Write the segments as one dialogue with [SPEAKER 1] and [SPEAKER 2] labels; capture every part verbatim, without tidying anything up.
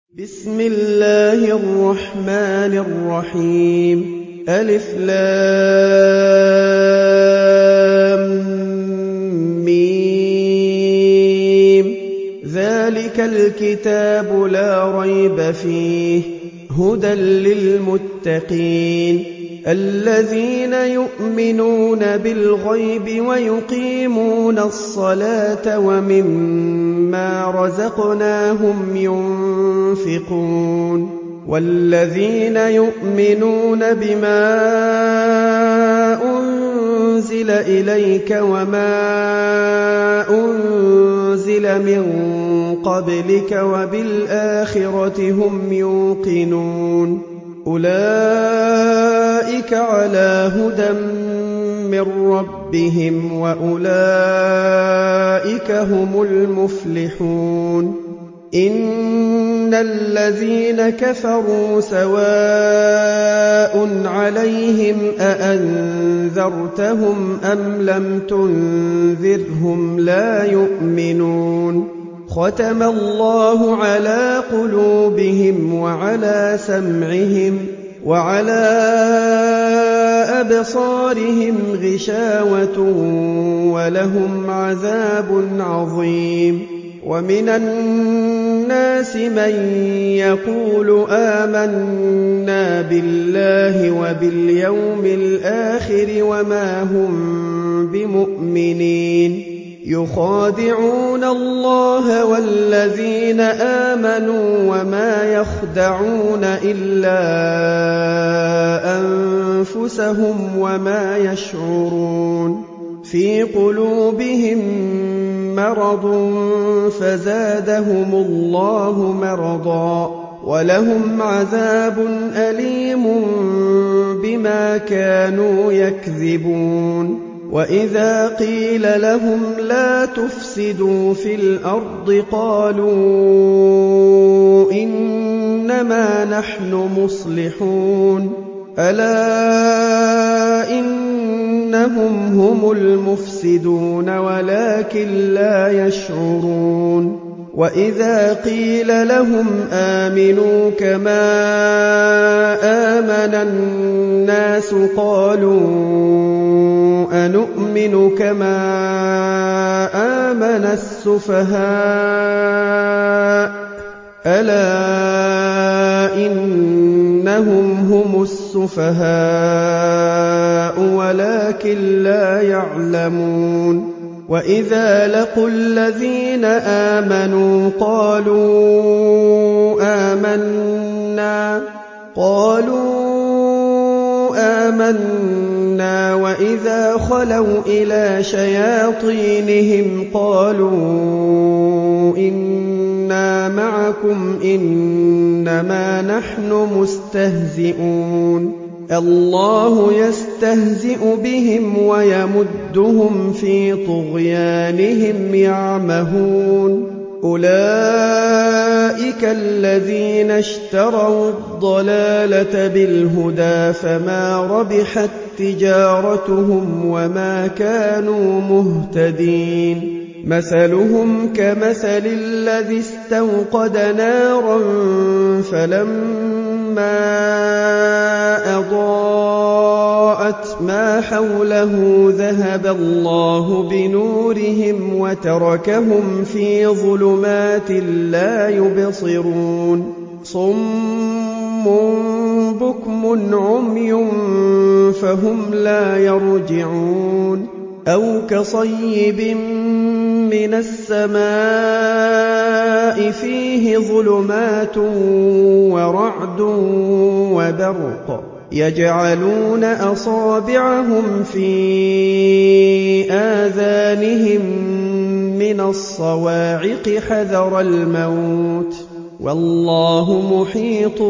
[SPEAKER 1] بسم الله الرحمن الرحيم ألف لام ميم ذلك الكتاب لا ريب فيه هدى للمتقين الذين يؤمنون بالغيب ويقيمون الصلاة ومما رزقناهم ينفقون والذين يؤمنون بما أنزل إليك وما أنزل من قبلك وبالآخرة هم يوقنون أولئك على هدى من ربهم وأولئك هم المفلحون إن الذين كفروا سواء عليهم أأنذرتهم أم لم تنذرهم لا يؤمنون ختم الله على قلوبهم وعلى سمعهم وعلى أبصارهم غشاوة ولهم عذاب عظيم ومن الناس من يقول آمنا بالله وباليوم الآخر وما هم بمؤمنين يخادعون الله والذين آمنوا وما يخدعون إلا أنفسهم وما يشعرون في قلوبهم مرض فزادهم الله مرضا ولهم عذاب أليم بما كانوا يكذبون وإذا قيل لهم لا تفسدوا في الأرض قالوا إنما نحن مصلحون ألا إنهم هم المفسدون ولكن لا يشعرون وإذا قيل لهم آمنوا كما آمن الناس قالوا أنؤمن كما آمن السفهاء ألا إنهم هم السفهاء ولكن لا يعلمون وإذا لقوا الذين آمنوا قالوا آمنا قالوا آمنا وإذا خلوا إلى شياطينهم قالوا إنا معكم إنما نحن مستهزئون الله يستهزئ بهم ويمدهم في طغيانهم يعمهون أولئك الذين اشتروا الضلالة بالهدى فما ربحت تجارتهم وما كانوا مهتدين مثلهم كمثل الذي استوقد نارا فلما أضاءت ما حوله ذهب الله بنورهم وتركهم في ظلمات لا يبصرون صم بكم عمي فهم لا يرجعون أو كصيب من السماء فيه ظلمات ورعد وبرق يجعلون أصابعهم في آذانهم من الصواعق حذر الموت والله محيط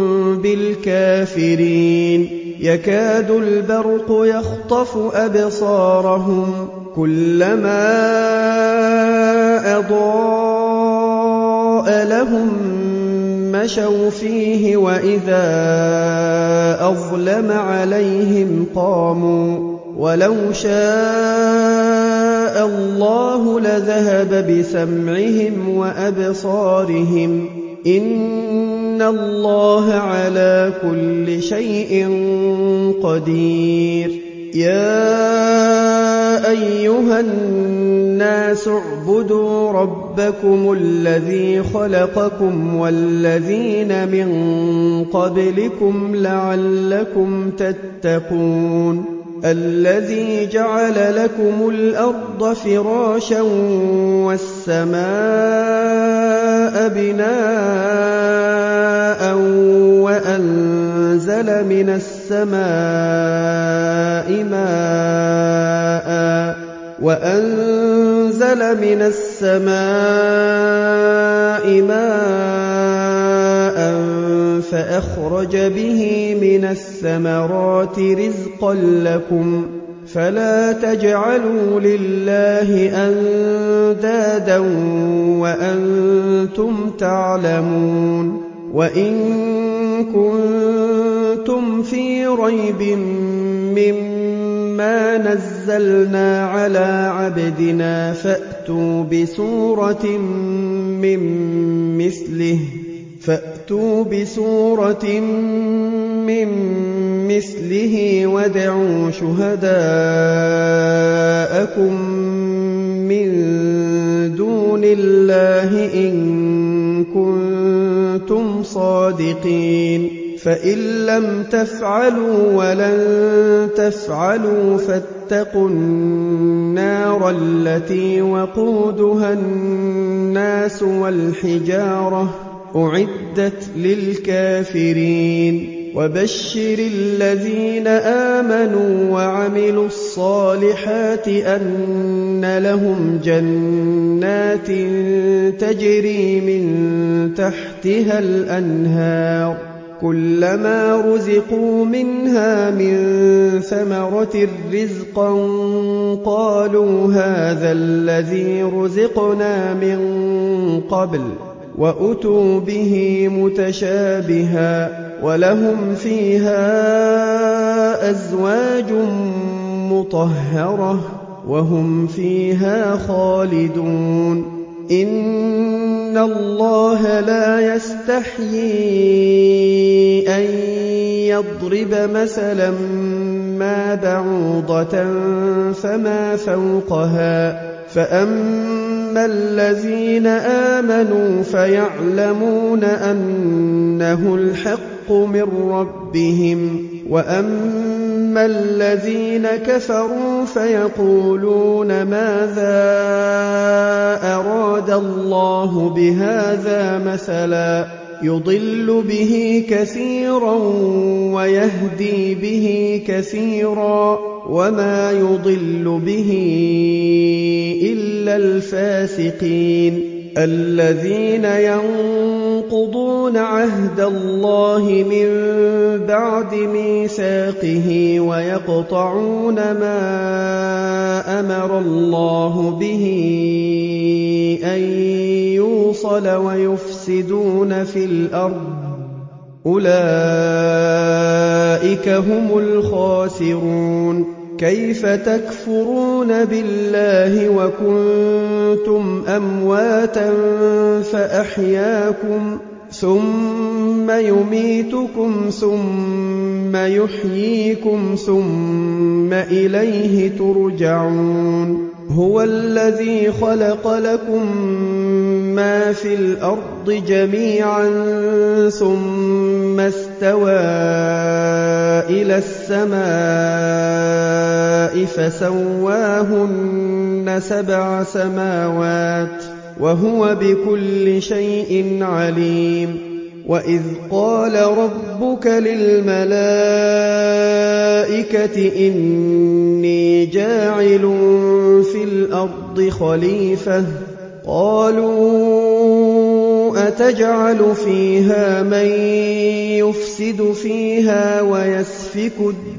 [SPEAKER 1] بالكافرين يكاد البرق يخطف أبصارهم كلما أضاء لهم مشوا فيه وإذا أظلم عليهم قاموا ولو شاء الله لذهب بسمعهم وأبصارهم إِنَّ اللَّهَ عَلَىٰ كُلِّ شَيْءٍ قَدِيرٌ يَا أَيُّهَا النَّاسُ اعْبُدُوا رَبَّكُمُ الَّذِي خَلَقَكُمْ وَالَّذِينَ مِن قَبْلِكُمْ لَعَلَّكُمْ تَتَّقُونَ الَّذِي جَعَلَ لَكُمُ الْأَرْضَ فِرَاشًا وَالسَّمَاءَ بِنَاءً وَأَنزَلَ مِنَ السَّمَاءِ مَاءً وَأَنزَلَ مِنَ السَّمَاءِ مَاءً فَأَخْرَجَ بِهِ مِنَ الثَّمَرَاتِ رِزْقًا لَّكُمْ فَلَا تَجْعَلُوا لِلَّهِ أَندَادًا وَأَنتُمْ تَعْلَمُونَ وَإِن كُنتُمْ فِي رَيْبٍ مِّمَّا نَزَّلْنَا عَلَىٰ عَبْدِنَا فَأْتُوا بِسُورَةٍ مِّن مِّثْلِهِ فَأْتُوا بِسُورَةٍ مِّن مِّثْلِهِ وَادْعُوا شُهَدَاءَكُم مِّن دُونِ اللَّهِ إِن كُنتُمْ صَادِقِينَ فَإِن لَّمْ تَفْعَلُوا وَلَن تَفْعَلُوا فَاتَّقُوا النَّارَ الَّتِي وَقُودُهَا النَّاسُ وَالْحِجَارَةُ أُعِدَّتْ لِلْكَافِرِينَ وَبَشِّرِ الَّذِينَ آمَنُوا وَعَمِلُوا الصَّالِحَاتِ أَنَّ لَهُمْ جَنَّاتٍ تَجْرِي مِن تَحْتِهَا الْأَنْهَارُ كُلَّمَا رُزِقُوا مِنْهَا مِن ثَمَرَةٍ رِّزْقًا قَالُوا هَٰذَا الَّذِي رُزِقْنَا مِن قَبْلُ وَأُتُوا بِهِ مُتَشَابِهًا وَلَهُمْ فِيهَا أَزْوَاجٌ مُّطَهَّرَةٌ وَهُمْ فِيهَا خَالِدُونَ إِنَّ اللَّهَ لَا يَسْتَحْيِي أَن يَضْرِبَ مَثَلًا مَّا بَعُوضَةً فَمَا فَوْقَهَا فَأَمَّا الَّذِينَ آمَنُوا فَيَعْلَمُونَ أَنَّهُ الْحَقُّ مِن رَّبِّهِمْ وَأَمَّا الَّذِينَ كَفَرُوا فَيَقُولُونَ مَاذَا أَرَادَ اللَّهُ بِهَٰذَا مَثَلًا يُضِلُّ بِهِ كَثِيرًا وَيَهْدِي بِهِ كَثِيرًا وَمَا يُضِلُّ بِهِ إِلَّا الْفَاسِقِينَ الَّذِينَ يَنقُضُونَ عَهْدَ اللَّهِ مِن بَعْدِ مِيثَاقِهِ وَيَقْطَعُونَ مَا أَمَرَ اللَّهُ بِهِ أَن يُوصَلَ وَيُفْسِدُونَ فِي الْأَرْضِ أُولَٰئِكَ هُمُ الْخَاسِرُونَ كَيْفَ تَكْفُرُونَ بِاللَّهِ وَكُنتُمْ أَمْوَاتًا فَأَحْيَاكُمْ ثُمَّ يُمِيتُكُمْ ثُمَّ يُحْيِيكُمْ ثُمَّ إِلَيْهِ تُرْجَعُونَ هُوَ الَّذِي خَلَقَ لَكُم مَّا فِي الْأَرْضِ جَمِيعًا ثُمَّ اسْتَوَىٰ إِلَى السَّمَاءِ فَسَوَّاهُنَّ سَبْعَ سَمَاوَاتٍ وَهُوَ بِكُلِّ شَيْءٍ عَلِيمٌ وَإِذْ قَالَ رَبُّكَ لِلْمَلَائِكَةِ إِنِّي جَاعِلٌ فِي الْأَرْضِ خَلِيفَةً قَالُوا أَتَجْعَلُ فِيهَا مَن يُفْسِدُ فِيهَا وَيَسْفِكُ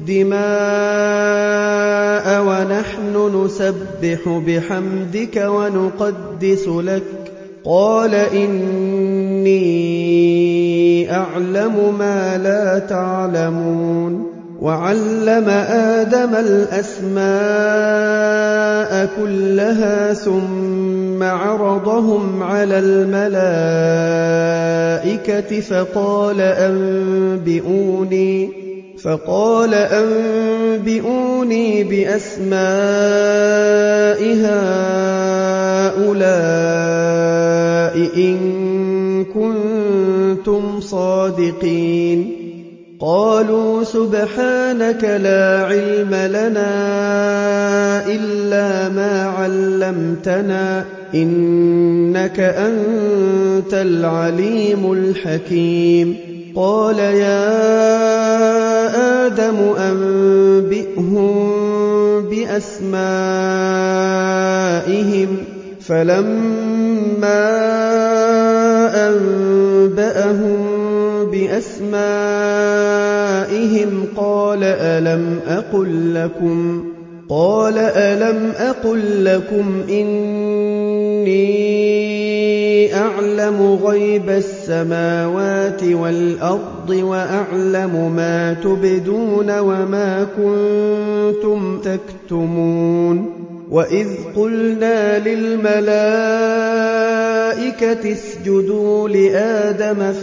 [SPEAKER 1] الدِّمَاءَ وَنَحْنُ نُسَبِّحُ بِحَمْدِكَ وَنُقَدِّسُ لَكَ قَالَ إِنِّي أَعْلَمُ مَا لَا تَعْلَمُونَ وَعَلَّمَ آدَمَ الْأَسْمَاءَ كُلَّهَا ثُمَّ عرضهم على الملائكة فقال أنبئوني فقال أنبئوني بأسماء هؤلاء إن كنتم صادقين. قالوا سبحانك لا علم لنا إلا ما علمتنا إنك أنت العليم الحكيم. قال يا آدم أنبئهم بأسمائهم فلما أنبأهم بأسمائهم قال ألم أقل لكم قال ألم أقل لكم إني أعلم غيب السماوات والأرض وأعلم ما تبدون وما كنتم تكتمون. وإذ قلنا للملائكة اسجدوا لآدم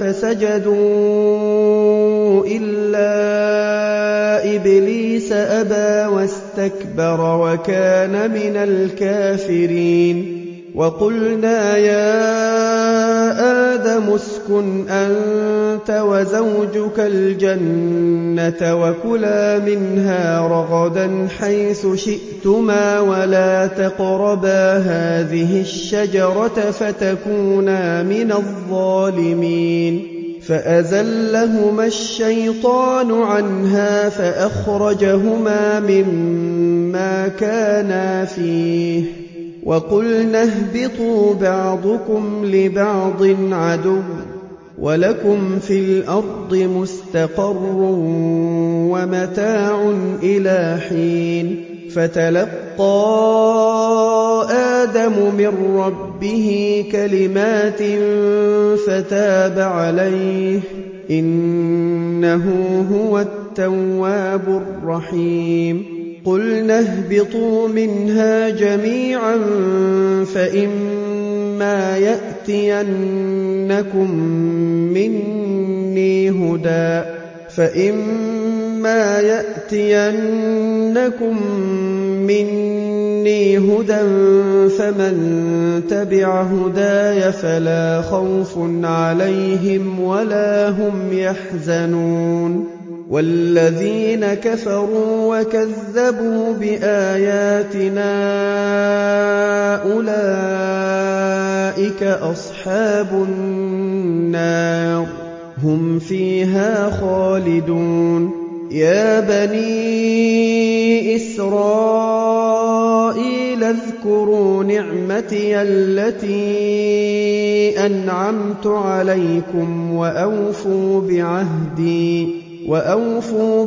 [SPEAKER 1] فسجدوا إلا إبليس أبى واستكبر وكان من الكافرين. وقلنا يا آدم اسكن أنت وزوجك الجنة وكلا منها رغدا حيث شئتما ولا تقربا هذه الشجرة فتكونا من الظالمين. فأزلهما الشيطان عنها فأخرجهما مما كانا فيه وقلنا اهبطوا بعضكم لبعض عدو ولكم في الأرض مستقر ومتاع إلى حين. فتلقى آدم من ربه كلمات فتاب عليه إنه هو التواب الرحيم. قلنا اهبطوا منها جميعا فإما يأتينكم مني هدى فإما يأتينكم مني هدى فمن تبع هداي فلا خوف عليهم ولا هم يحزنون. والذين كفروا وكذبوا بآياتنا أولئك أصحاب النار هم فيها خالدون. يا بني إسرائيل اذكروا نعمتي التي أنعمت عليكم وأوفوا بعهدي وأوفوا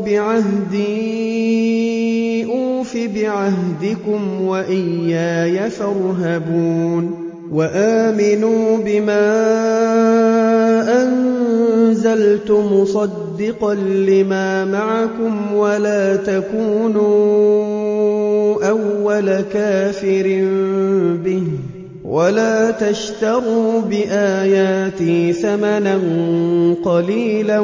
[SPEAKER 1] بعهدي أوف بعهدكم وإياي فارهبون. وآمنوا بما أنزلت مصدقا لما معكم ولا تكونوا أول كافر به ولا تشتروا بآياتي ثمنا قليلا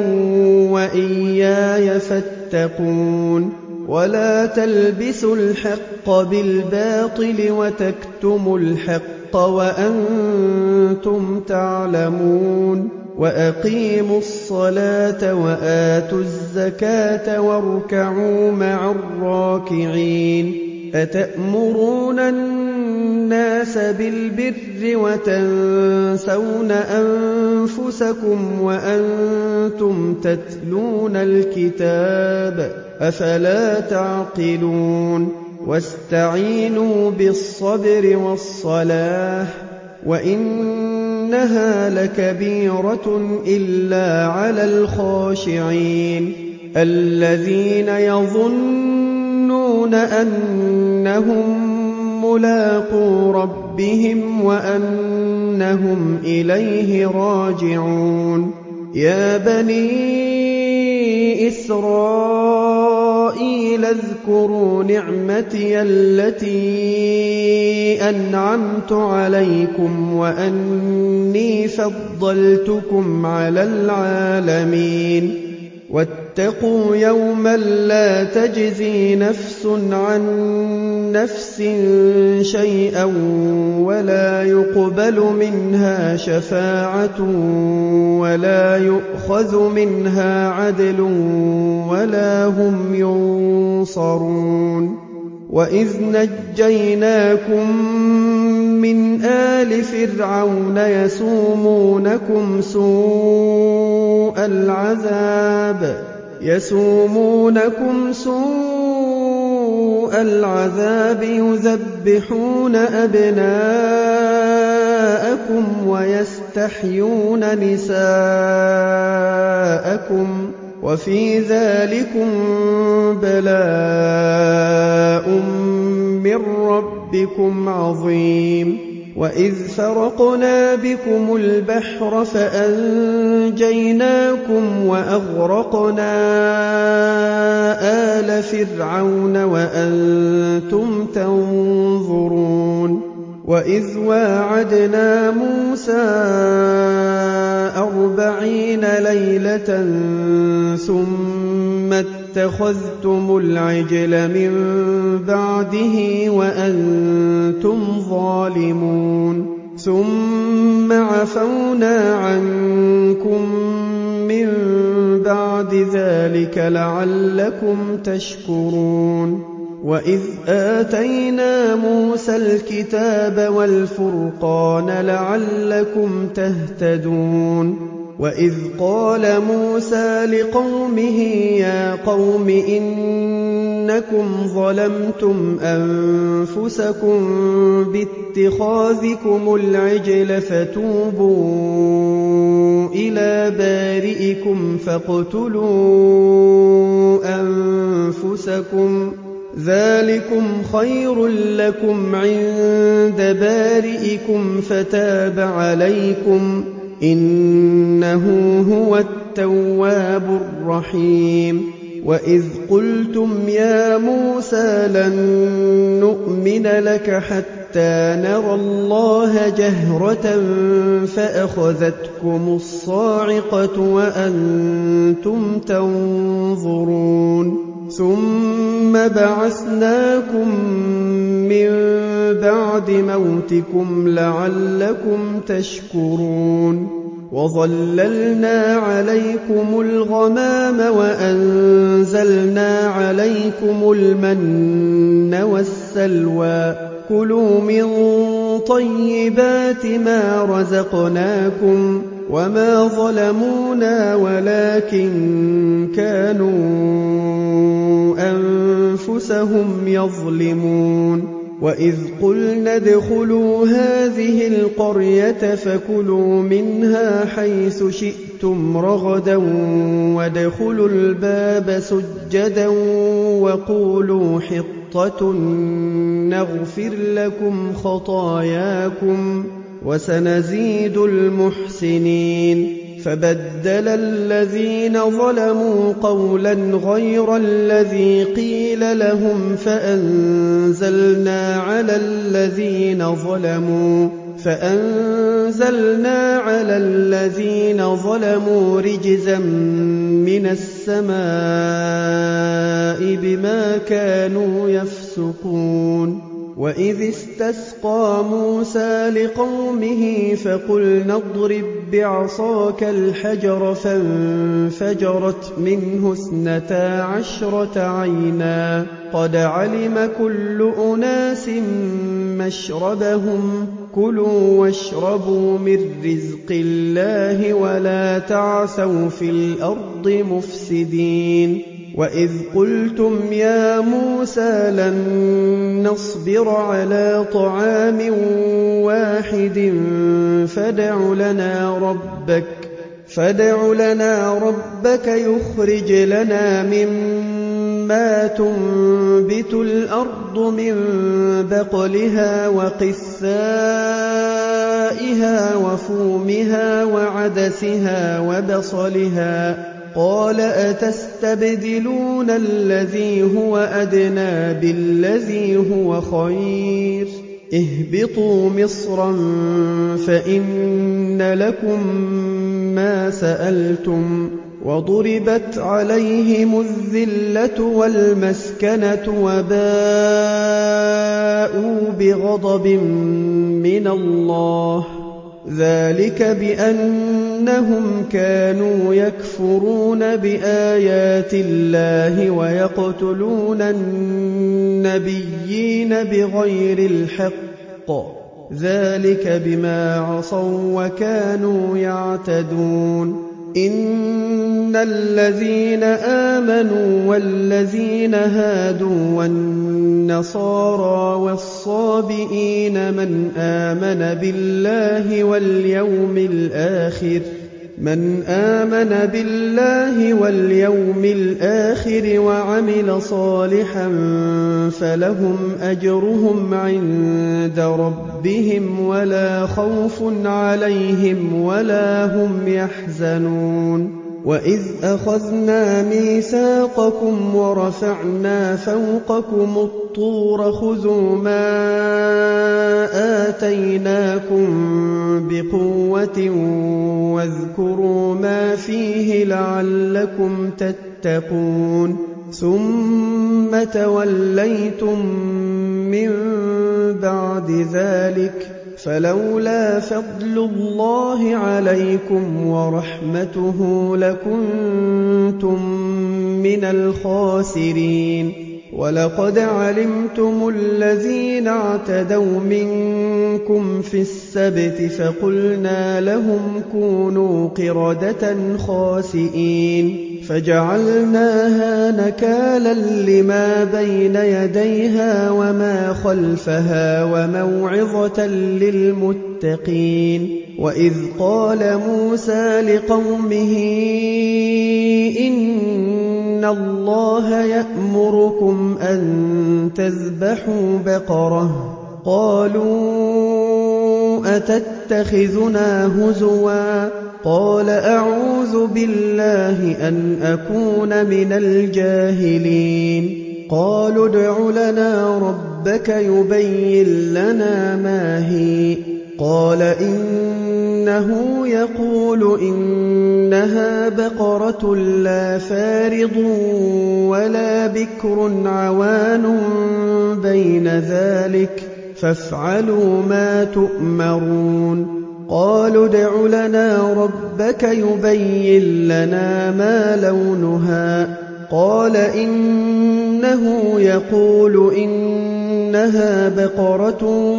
[SPEAKER 1] وإياي فاتقون. ولا تلبسوا الحق بالباطل وتكتموا الحق وأنتم تعلمون. وأقيموا الصلاة وآتوا الزكاة واركعوا مع الراكعين. أتأمرون الناس بالبر وتنسون أنفسكم وأنتم تتلون الكتاب أفلا تعقلون. واستعينوا بالصبر والصلاة وإنها لكبيرة إلا على الخاشعين الذين يظنون أنهم ملاقو ربهم وأنهم إليه راجعون. يا بني إسرائيل إسرائيل اذكروا نعمتي التي أنعمت عليكم وأني فضلتكم على العالمين واتقوا يوما لا تجزي نفس عن نفس شيئا ولا يقبل منها شفاعة ولا يؤخذ منها عدل ولا هم ينصرون وإذ نجيناكم من آل فرعون يسومونكم سوء العذاب يسومونكم سوء العذاب يذبحون أبناءكم ويستحيون نساءكم وفي ذلكم بلاء من ربكم عظيم وإذ فرقنا بكم البحر فأنجيناكم وأغرقنا آل فرعون وأنتم تنظرون وإذ واعدنا موسى أربعين ليلة ثم اتخذتم العجل من بعده وأنتم ظالمون ثم عفونا عنكم من بعد ذلك لعلكم تشكرون وإذ آتينا موسى الكتاب والفرقان لعلكم تهتدون وإذ قال موسى لقومه يا قوم إنكم ظلمتم أنفسكم باتخاذكم العجل فتوبوا إلى بارئكم فاقتلوا أنفسكم ذلكم خير لكم عند بارئكم فتاب عليكم إنه هو التواب الرحيم وإذ قلتم يا موسى لن نؤمن لك حتى نرى الله جهرة فأخذتكم الصاعقة وأنتم تنظرون ثم بعثناكم من بعد موتكم لعلكم تشكرون وظللنا عليكم الغمام وأنزلنا عليكم المن والسلوى كلوا من طيبات ما رزقناكم وما ظلمونا ولكن كانوا أنفسهم يظلمون وإذ قلنا ادخلوا هذه القرية فكلوا منها حيث شئتم رغدا وادخلوا الباب سجدا وقولوا حطة نغفر لكم خطاياكم وسنزيد المحسنين فبدل الذين ظلموا قولا غير الذي قيل لهم فأنزلنا على الذين ظلموا فأنزلنا على الذين ظلموا رجزا من السماء بما كانوا يفسقون وإذ استسقى موسى لقومه فقلنا اضرب بعصاك الحجر فانفجرت منه اثنتا عشرة عينا قد علم كل أناس مشربهم كلوا واشربوا من رزق الله ولا تعثوا في الأرض مفسدين وإذ قلتم يا موسى لن نصبر على طعام واحد فادع لنا ربك فادع لنا ربك يخرج لنا مما تنبت الأرض من بقلها وقثائها وفومها وعدسها وبصلها قال أتستبدلون الذي هو أدنى بالذي هو خير اهبطوا مصرا فإن لكم ما سألتم وضربت عليهم الذلة والمسكنة وباءوا بغضب من الله ذلك بأنهم كانوا يكفرون بآيات الله ويقتلون النبيين بغير الحق ذلك بما عصوا وكانوا يعتدون إن الذين آمنوا والذين هادوا والنصارى والصابئين من آمن بالله واليوم الآخر من آمن بالله واليوم الآخر وعمل صالحا فلهم أجرهم عند ربهم ولا خوف عليهم ولا هم يحزنون وإذ أخذنا ميثاقكم ورفعنا فوقكم الطور خذوا ما آتيناكم بقوة واذكروا ما فيه لعلكم تتقون ثم توليتم من بعد ذلك فلولا فضل الله عليكم ورحمته لكنتم من الخاسرين ولقد علمتم الذين اعتدوا منكم في السبت فقلنا لهم كونوا قردة خاسئين فجعلناها نكالا لما بين يديها وما خلفها وموعظة للمتقين وإذ قال موسى لقومه إن الله يأمركم أن تذبحوا بقرة قالوا أتتخذنا هزوا قال أعوذ بالله أن أكون من الجاهلين قالوا ادع لنا ربك يبين لنا ما هي قال إنه يقول إنها بقرة لا فارض ولا بكر عوان بين ذلك فافعلوا ما تؤمرون قالوا ادع لنا ربك يبين لنا ما لونها قال إنه يقول إنها بقرة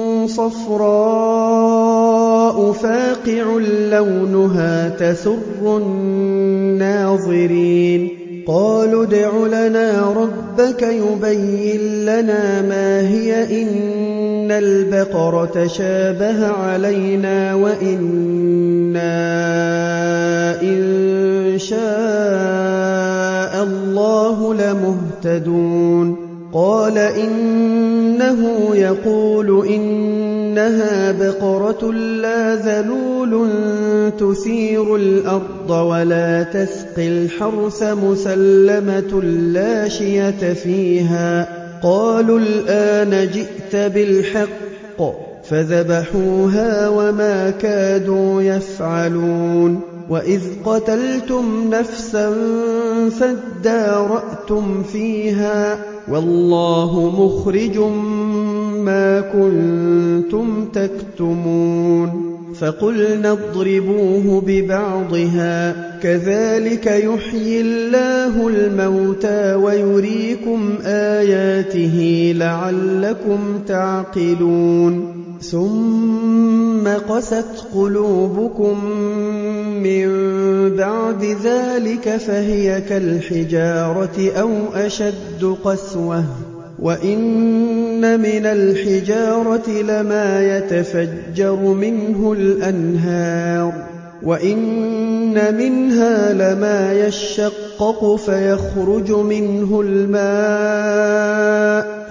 [SPEAKER 1] صفراء فاقع لونها تسر الناظرين قالوا ادع لنا ربك يبين لنا ما هي إن البقرة شابه علينا وإنا إن شاء الله لمهتدون قال إنه يقول إنها بقرة لا ذلول تثير الأرض ولا تسقي الحرث مسلمة لا شية فيها قالوا الآن جئت بالحق فذبحوها وما كادوا يفعلون وإذ قتلتم نفسا فادارأتم فيها والله مخرج ما كنتم تكتمون فقلنا اضربوه ببعضها كذلك يحيي الله الموتى ويريكم آياته لعلكم تعقلون ثم قست قلوبكم من بعد ذلك فهي كالحجارة أو أشد قسوة وإن من الحجارة لما يتفجر منه الأنهار وإن منها لما يشقق فيخرج منه الماء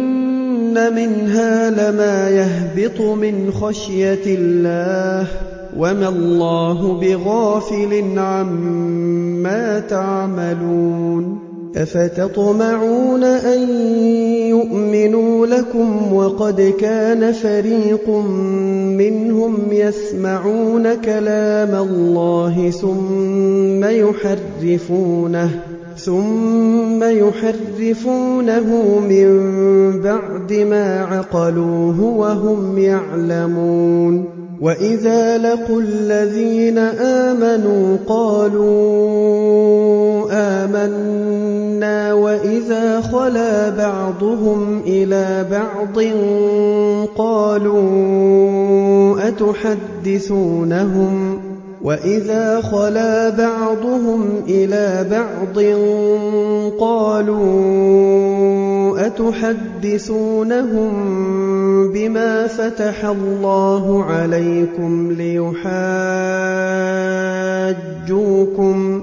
[SPEAKER 1] وإن منها لما يهبط من خشية الله وَمَا اللَّهُ بِغَافِلٍ عَمَّا تَعْمَلُونَ أَفَتَطْمَعُونَ أَن يُؤْمِنُوا لَكُمْ وَقَدْ كَانَ فَرِيقٌ مِّنْهُمْ يَسْمَعُونَ كَلَامَ اللَّهِ ثُمَّ يُحَرِّفُونَهُ ثُمَّ يُحَرِّفُونَهُ مِن بَعْدِ مَا عَقَلُوهُ وَهُمْ يَعْلَمُونَ وَإِذَا لَقُوا الَّذِينَ آمَنُوا قَالُوا آمَنَّا وَإِذَا خَلَا بَعْضُهُمْ إِلَىٰ بَعْضٍ قَالُوا أَتُحَدِّثُونَهُمْ وَإِذَا خَلَا بَعْضُهُمْ إِلَىٰ بَعْضٍ قَالُوا أَتُحَدِّثُونَهُم بِمَا فَتَحَ اللَّهُ عَلَيْكُمْ لِيُحَاجُّوكُم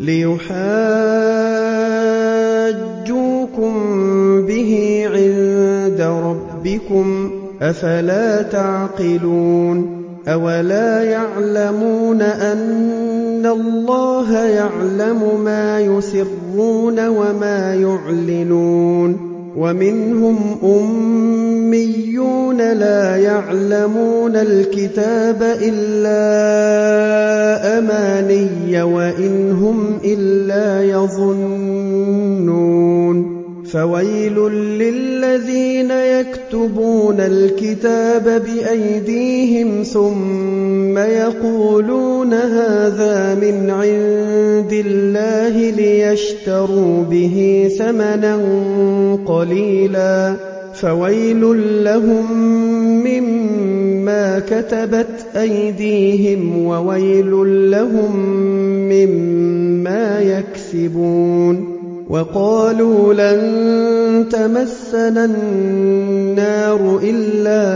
[SPEAKER 1] لِيُحَاجُّوكُم بِهِ عِندَ رَبِّكُمْ ۚ أَفَلَا تَعْقِلُونَ أَوَلَا يَعْلَمُونَ أَنَّ اللَّهَ يَعْلَمُ مَا يُسِرُّونَ وَمَا يُعْلِنُونَ وَمِنْهُمْ أُمِّيُّونَ لَا يَعْلَمُونَ الْكِتَابَ إِلَّا أَمَانِيَّ وَإِنْ هُمْ إِلَّا يَظُنُّونَ فَوَيْلٌ لِّلَّذِينَ يَكْتُبُونَ الْكِتَابَ بِأَيْدِيهِمْ ثُمَّ يَقُولُونَ هَٰذَا مِنْ عِندِ اللَّهِ لِيَشْتَرُوا بِهِ ثَمَنًا قَلِيلًا فَوَيْلٌ لَّهُم مِّمَّا كَتَبَتْ أَيْدِيهِمْ وَوَيْلٌ لَّهُم مِّمَّا يَكْسِبُونَ وَقَالُوا لَن تَمَسَّنَا النَّارُ إِلَّا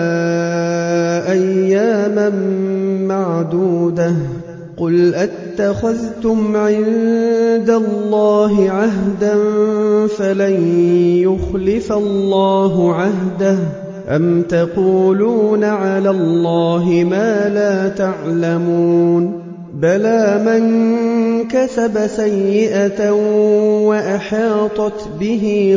[SPEAKER 1] أَيَّامًا مَّعْدُودَةً ۚ قُلْ أَتَّخَذْتُمْ عِندَ اللَّهِ عَهْدًا فَلَن يُخْلِفَ اللَّهُ عَهْدَهُ ۖ أَمْ تَقُولُونَ عَلَى اللَّهِ مَا لَا تَعْلَمُونَ بَلَىٰ مَن كَسَبَ سَيِّئَةً وَأَحَاطَتْ بِهِ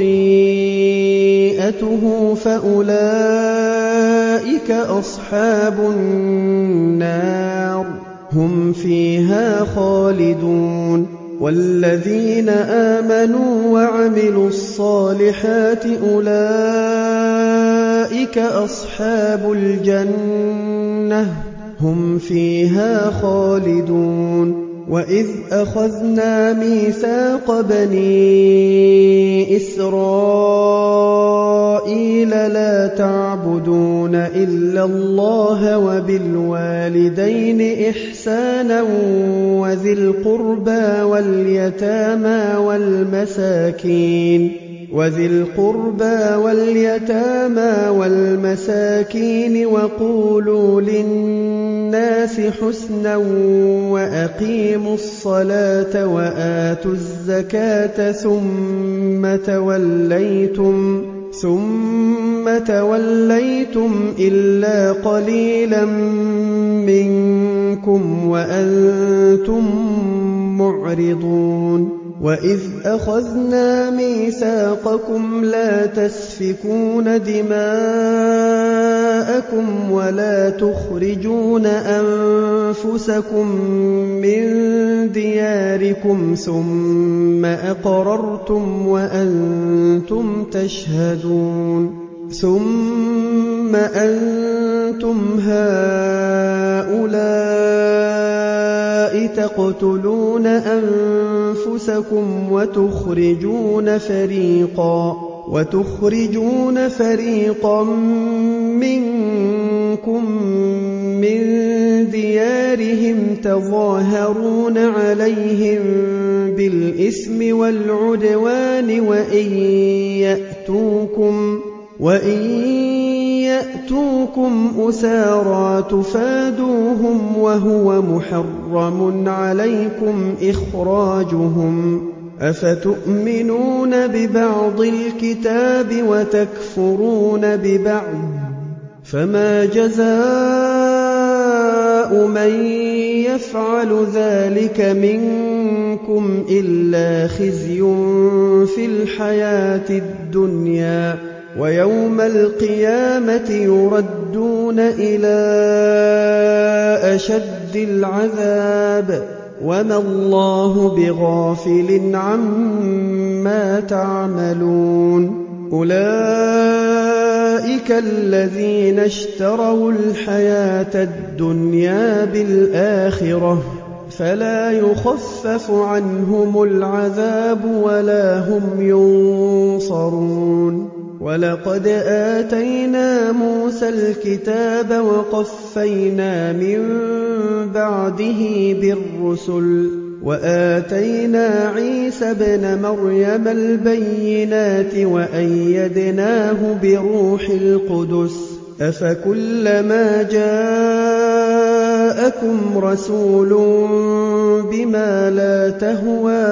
[SPEAKER 1] خَطِيئَتُهُ فَأُولَٰئِكَ أَصْحَابُ النَّارِ ۖ هُمْ فِيهَا خَالِدُونَ وَالَّذِينَ آمَنُوا وَعَمِلُوا الصَّالِحَاتِ أُولَٰئِكَ أَصْحَابُ الْجَنَّةِ ۖ هُمْ فِيهَا خَالِدُونَ وَإِذْ أَخَذْنَا مِيثَاقَ بَنِي إِسْرَائِيلَ لَا تَعْبُدُونَ إِلَّا اللَّهَ وَبِالْوَالِدَيْنِ إِحْسَانًا وَذِي الْقُرْبَىٰ وَالْيَتَامَىٰ وَالْمَسَاكِينِ وَذِي الْقُرْبَىٰ وَالْيَتَامَىٰ وَالْمَسَاكِينِ وَقُولُوا لِلنَّاسِ حُسْنًا وَأَقِيمُوا الصَّلَاةَ وَآتُوا الزَّكَاةَ ثُمَّ تَوَلَّيْتُمْ ثُمَّ تَوَلَّيْتُمْ إِلَّا قَلِيلًا مِّنكُمْ وَأَنتُم مُّعْرِضُونَ وَإِذْ أَخَذْنَا مِيثَاقَكُمْ لَا تَسْفِكُونَ دِمَاءَكُمْ وَلَا تُخْرِجُونَ أَنفُسَكُم مِّن دِيَارِكُمْ ثُمَّ أَقْرَرْتُمْ وَأَنتُمْ تَشْهَدُونَ ثُمَّ أَنتُمْ هَٰؤُلَاءِ تَقْتُلُونَ أَنفُسَكُمْ وَتُخْرِجُونَ فَرِيقًا وَتُخْرِجُونَ فَرِيقًا مِّنكُم مِّن دِيَارِهِمْ تَظَاهَرُونَ عَلَيْهِم بِالْإِثْمِ وَالْعُدْوَانِ وَإِن يَأْتُوكُمْ وَإِن يَأْتُوكُمْ أُسَارَىٰ تُفَادُوهُمْ وَهُوَ مُحَرَّمٌ عَلَيْكُمْ إِخْرَاجُهُمْ ۚ أَفَتُؤْمِنُونَ بِبَعْضِ الْكِتَابِ وَتَكْفُرُونَ بِبَعْضٍ ۚ فَمَا جَزَاءُ جَزَاءُ مَن يَفْعَلُ ذَلِكَ مِنكُمْ إِلَّا خِزْيٌ فِي الْحَيَاةِ الدُّنْيَا ۖ وَيَوْمَ الْقِيَامَةِ يُرَدُّونَ إِلَىٰ أَشَدِّ الْعَذَابِ ۗ وَمَا اللَّهُ بِغَافِلٍ عَمَّا تَعْمَلُونَ. أُولَٰئِكَ الَّذِينَ اشْتَرَوُا الْحَيَاةَ الدُّنْيَا بِالْآخِرَةِ ۖ فَلَا يُخَفَّفُ عَنْهُمُ الْعَذَابُ وَلَا هُمْ يُنصَرُونَ. وَلَقَدْ آتَيْنَا مُوسَى الْكِتَابَ وَقَفَّيْنَا مِن بَعْدِهِ بِالرُّسُلِ ۖ وَآتَيْنَا عِيسَى ابْنَ مَرْيَمَ الْبَيِّنَاتِ وَأَيَّدْنَاهُ بِرُوحِ الْقُدُسِ ۗ أَفَكُلَّمَا جَاءَكُمْ رَسُولٌ بِمَا لَا تَهْوَىٰ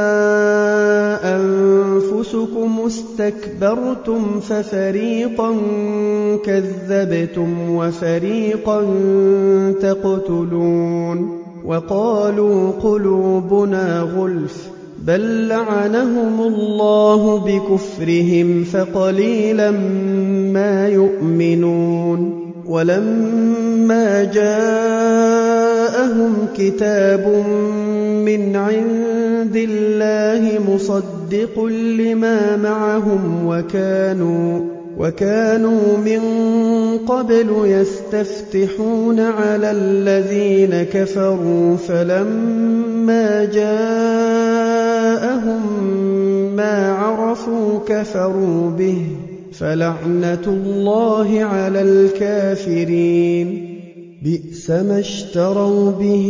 [SPEAKER 1] أَنفُسُكُمُ اسْتَكْبَرْتُمْ فَفَرِيقًا كَذَّبْتُمْ وَفَرِيقًا تَقْتُلُونَ. وَقَالُوا قُلُوبُنَا غُلْفٌ ۚ بَل لَّعَنَهُمُ اللَّهُ بِكُفْرِهِمْ فَقَلِيلًا مَّا يُؤْمِنُونَ. وَلَمَّا جَاءَهُمْ كِتَابٌ مِّنْ عِندِ اللَّهِ مُصَدِّقٌ لِّمَا مَعَهُمْ وَكَانُوا وَكَانُوا مِن قَبْلُ يَسْتَفْتِحُونَ عَلَى الَّذِينَ كَفَرُوا فَلَمَّا جَاءَهُم مَّا عَرَفُوا كَفَرُوا بِهِ ۚ فَلَعْنَةُ اللَّهِ عَلَى الْكَافِرِينَ. بِئْسَ مَا اشْتَرَوْا بِهِ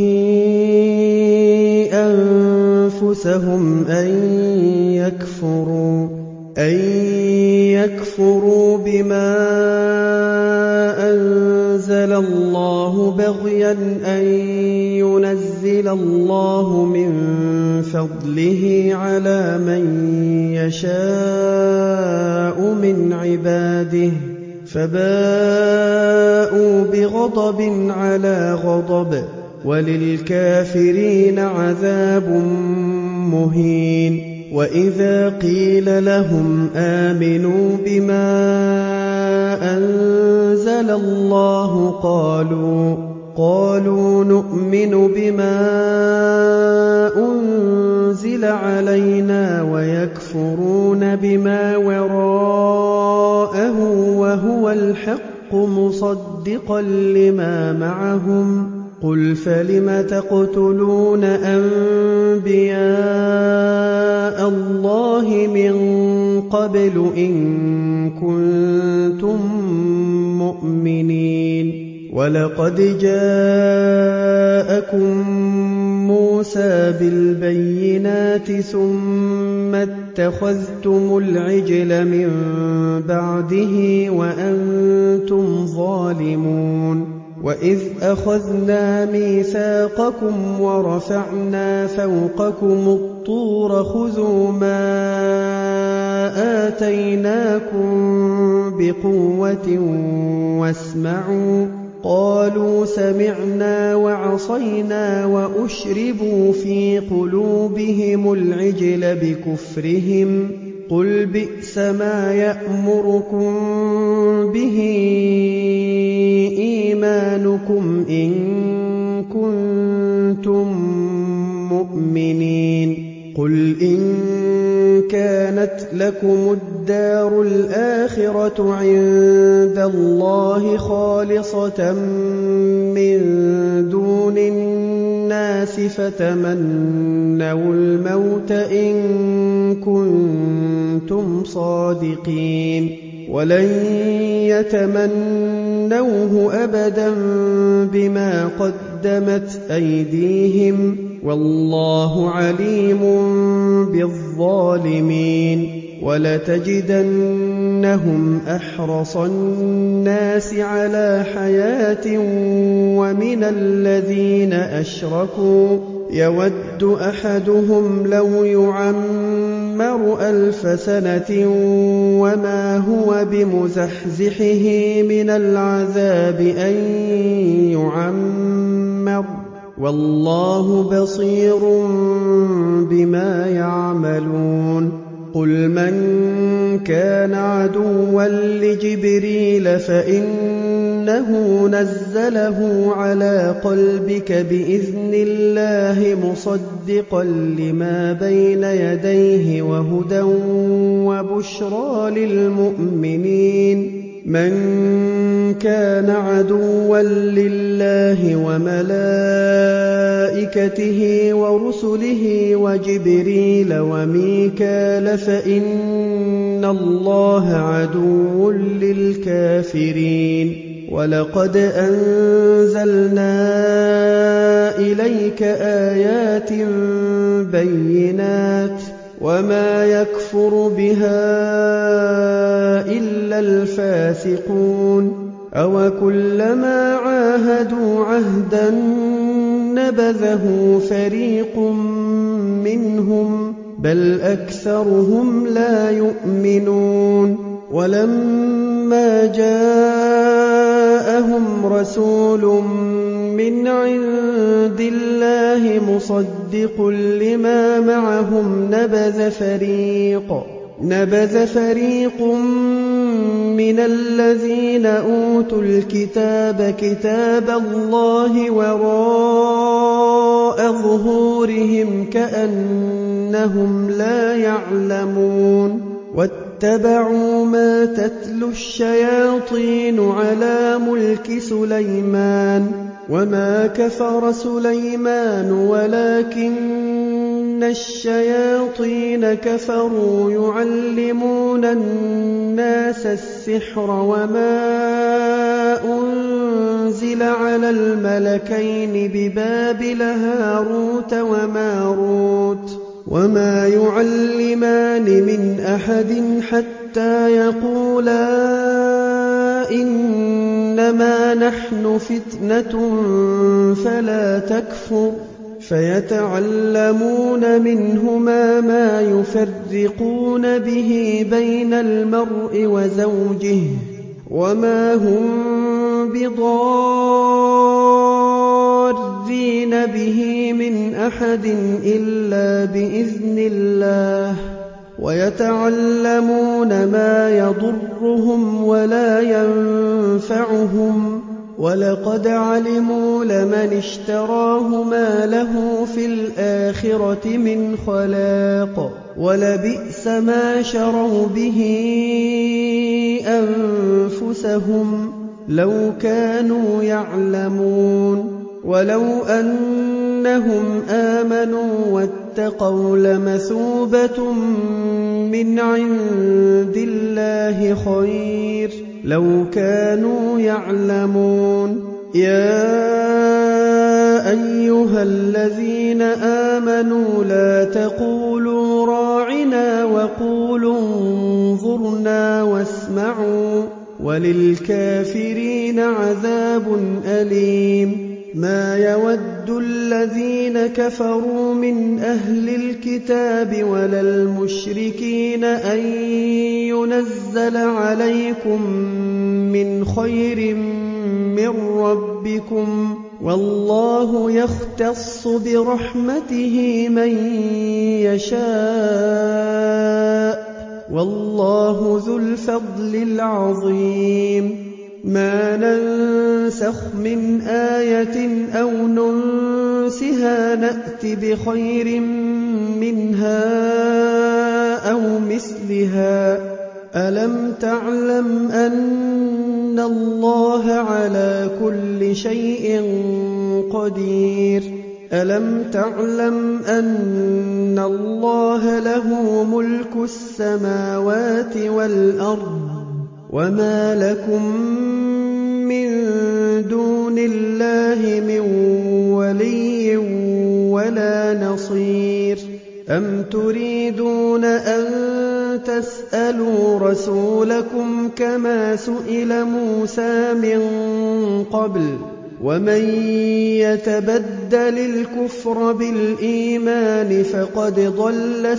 [SPEAKER 1] أَنفُسَهُمْ أَن يَكْفُرُوا أَن يَكْفُرُوا بِمَا أَنزَلَ اللَّهُ بَغْيًا أَن يُنَزِّلَ اللَّهُ مِن فَضْلِهِ عَلَىٰ مَن يَشَاءُ مِنْ عِبَادِهِ ۖ فَبَاءُوا بِغَضَبٍ عَلَىٰ غَضَبٍ ۚ وَلِلْكَافِرِينَ عَذَابٌ مُّهِينٌ. وَإِذَا قِيلَ لَهُمْ آمِنُوا بِمَا أَنزَلَ اللَّهُ قَالُوا قَالُوا نُؤْمِنُ بِمَا أُنزِلَ عَلَيْنَا وَيَكْفُرُونَ بِمَا وَرَاءَهُ وَهُوَ الْحَقُّ مُصَدِّقًا لِّمَا مَعَهُمْ ۗ قُلْ فَلِمَ تَقْتُلُونَ أَنبِيَاءَ اللَّهِ مِن قَبْلُ إِن كُنتُم مُّؤْمِنِينَ. وَلَقَدْ جَاءَكُم مُّوسَىٰ بِالْبَيِّنَاتِ ثُمَّ اتَّخَذْتُمُ الْعِجْلَ مِن بَعْدِهِ وَأَنتُمْ ظَالِمُونَ. وَإِذْ أَخَذْنَا مِيثَاقَكُمْ وَرَفَعْنَا فَوْقَكُمُ الطُّورَ خُذُوا مَا آتَيْنَاكُم بِقُوَّةٍ وَاسْمَعُوا ۖ قَالُوا سَمِعْنَا وَعَصَيْنَا وَأُشْرِبُوا فِي قُلُوبِهِمُ الْعِجْلَ بِكُفْرِهِمْ ۚ قُلْ بِئْسَ مَا يَأْمُرُكُم بِهِ إِيمَانُكُمْ إِن كُنتُم مُّؤْمِنِينَ. قُلْ إِن كَانَتْ لَكُمُ الدَّارُ الْآخِرَةُ عِندَ اللَّهِ خَالِصَةً مِّن دُونِ النَّاسِ فَتَمَنَّوُا الْمَوْتَ إِن كُنتُمْ صَادِقِينَ. وَلَن يَتَمَنَّوْهُ أَبَدًا بِمَا قَدَّمَتْ أَيْدِيهِمْ ۗ وَاللَّهُ عَلِيمٌ بِالظَّالِمِينَ. وَلَتَجِدَنَّهُمْ أَحْرَصَ النَّاسِ عَلَىٰ حَيَاةٍ وَمِنَ الَّذِينَ أَشْرَكُوا يود أحدهم لو يعمر ألف سنة وما هو بمزحزحه من العذاب أن يعمر والله بصير بما يعملون قل من كان عدوا لجبريل فإنه نزله على قلبك بإذن الله مصدقا لما بين يديه وهدى وبشرى للمؤمنين من كان عدوا لله وملائكته ورسله وجبريل وميكال فإن الله عدو للكافرين ولقد أنزلنا إليك آيات بينات وما يكفر بها إلا الفاسقون أوكلما عاهدوا عهدا نبذه فريق منهم بل أكثرهم لا يؤمنون ولما جاءهم رسول من عند الله مصدق لما معهم نبذ فريق نبذ فريق من الذين أوتوا الكتاب كتاب الله وراء ظهورهم كأنهم لا يعلمون واتبعوا ما تتلو الشياطين على ملك سليمان وما كفر سليمان ولكن الشياطين كفروا يعلمون الناس السحر وما أنزل على الملكين ببابل هاروت وماروت وما يعلمان من أحد حتى يقولا إنما نحن فتنة فلا تكفر فيتعلمون منهما ما يفرقون به بين المرء وزوجه وما هم بضارين به من أحد إلا بإذن الله ويتعلمون ما يضرهم ولا ينفعهم ولقد علموا لمن اشتراه ما له في الآخرة من خلاق ولبئس ما شروا به أنفسهم لو كانوا يعلمون ولو أنهم آمنوا واتقوا لمثوبة من عند الله خير لو كانوا يعلمون يا أيها الذين آمنوا لا تقولوا راعنا وقولوا انظرنا واسمعوا وللكافرين عذاب أليم ما يود الذين كفروا من أهل الكتاب ولا المشركين أن ينزل عليكم من خير من ربكم والله يختص برحمته من يشاء والله ذو الفضل العظيم ما ننسخ من آية أو ننسها نأت بخير منها أو مثلها ألم تعلم أن الله على كل شيء قدير ألم تعلم أن الله له ملك السماوات والأرض وما لكم من دون الله من ولي ولا نصير أم تريدون أن تسألوا رسولكم كما سئل موسى من قبل ومن يتبدل الكفر بالإيمان فقد ضل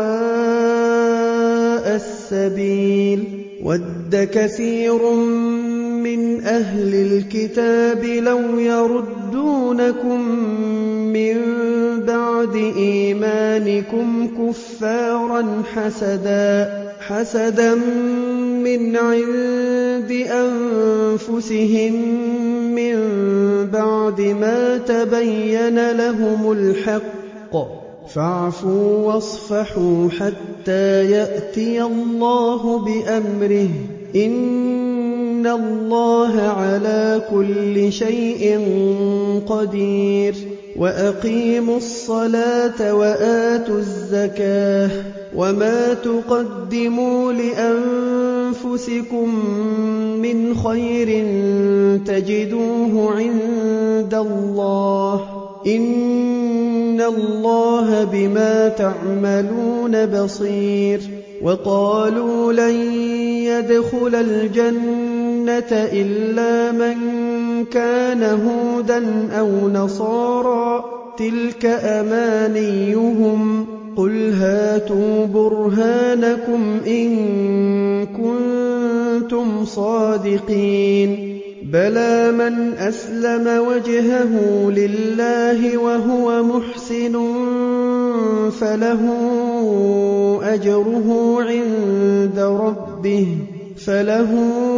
[SPEAKER 1] سواء السبيل ود كثير من أهل الكتاب لو يردونكم من بعد إيمانكم كفارا حسدا حسدا من عند أنفسهم من بعد ما تبين لهم الحق فاعفوا واصفحوا حتى يأتي الله بأمره إن الله على كل شيء قدير وأقيموا الصلاة وآتوا الزكاة وما تقدموا لأنفسكم من خير تجدوه عند الله إن الله بما تعملون بصير وقالوا لن يدخل الجنة إلا من كان هودا أو نصارى تلك أمانيهم قل هاتوا برهانكم إن كنتم صادقين بلى من أسلم وجهه لله وهو محسن فله أجره عند ربه فله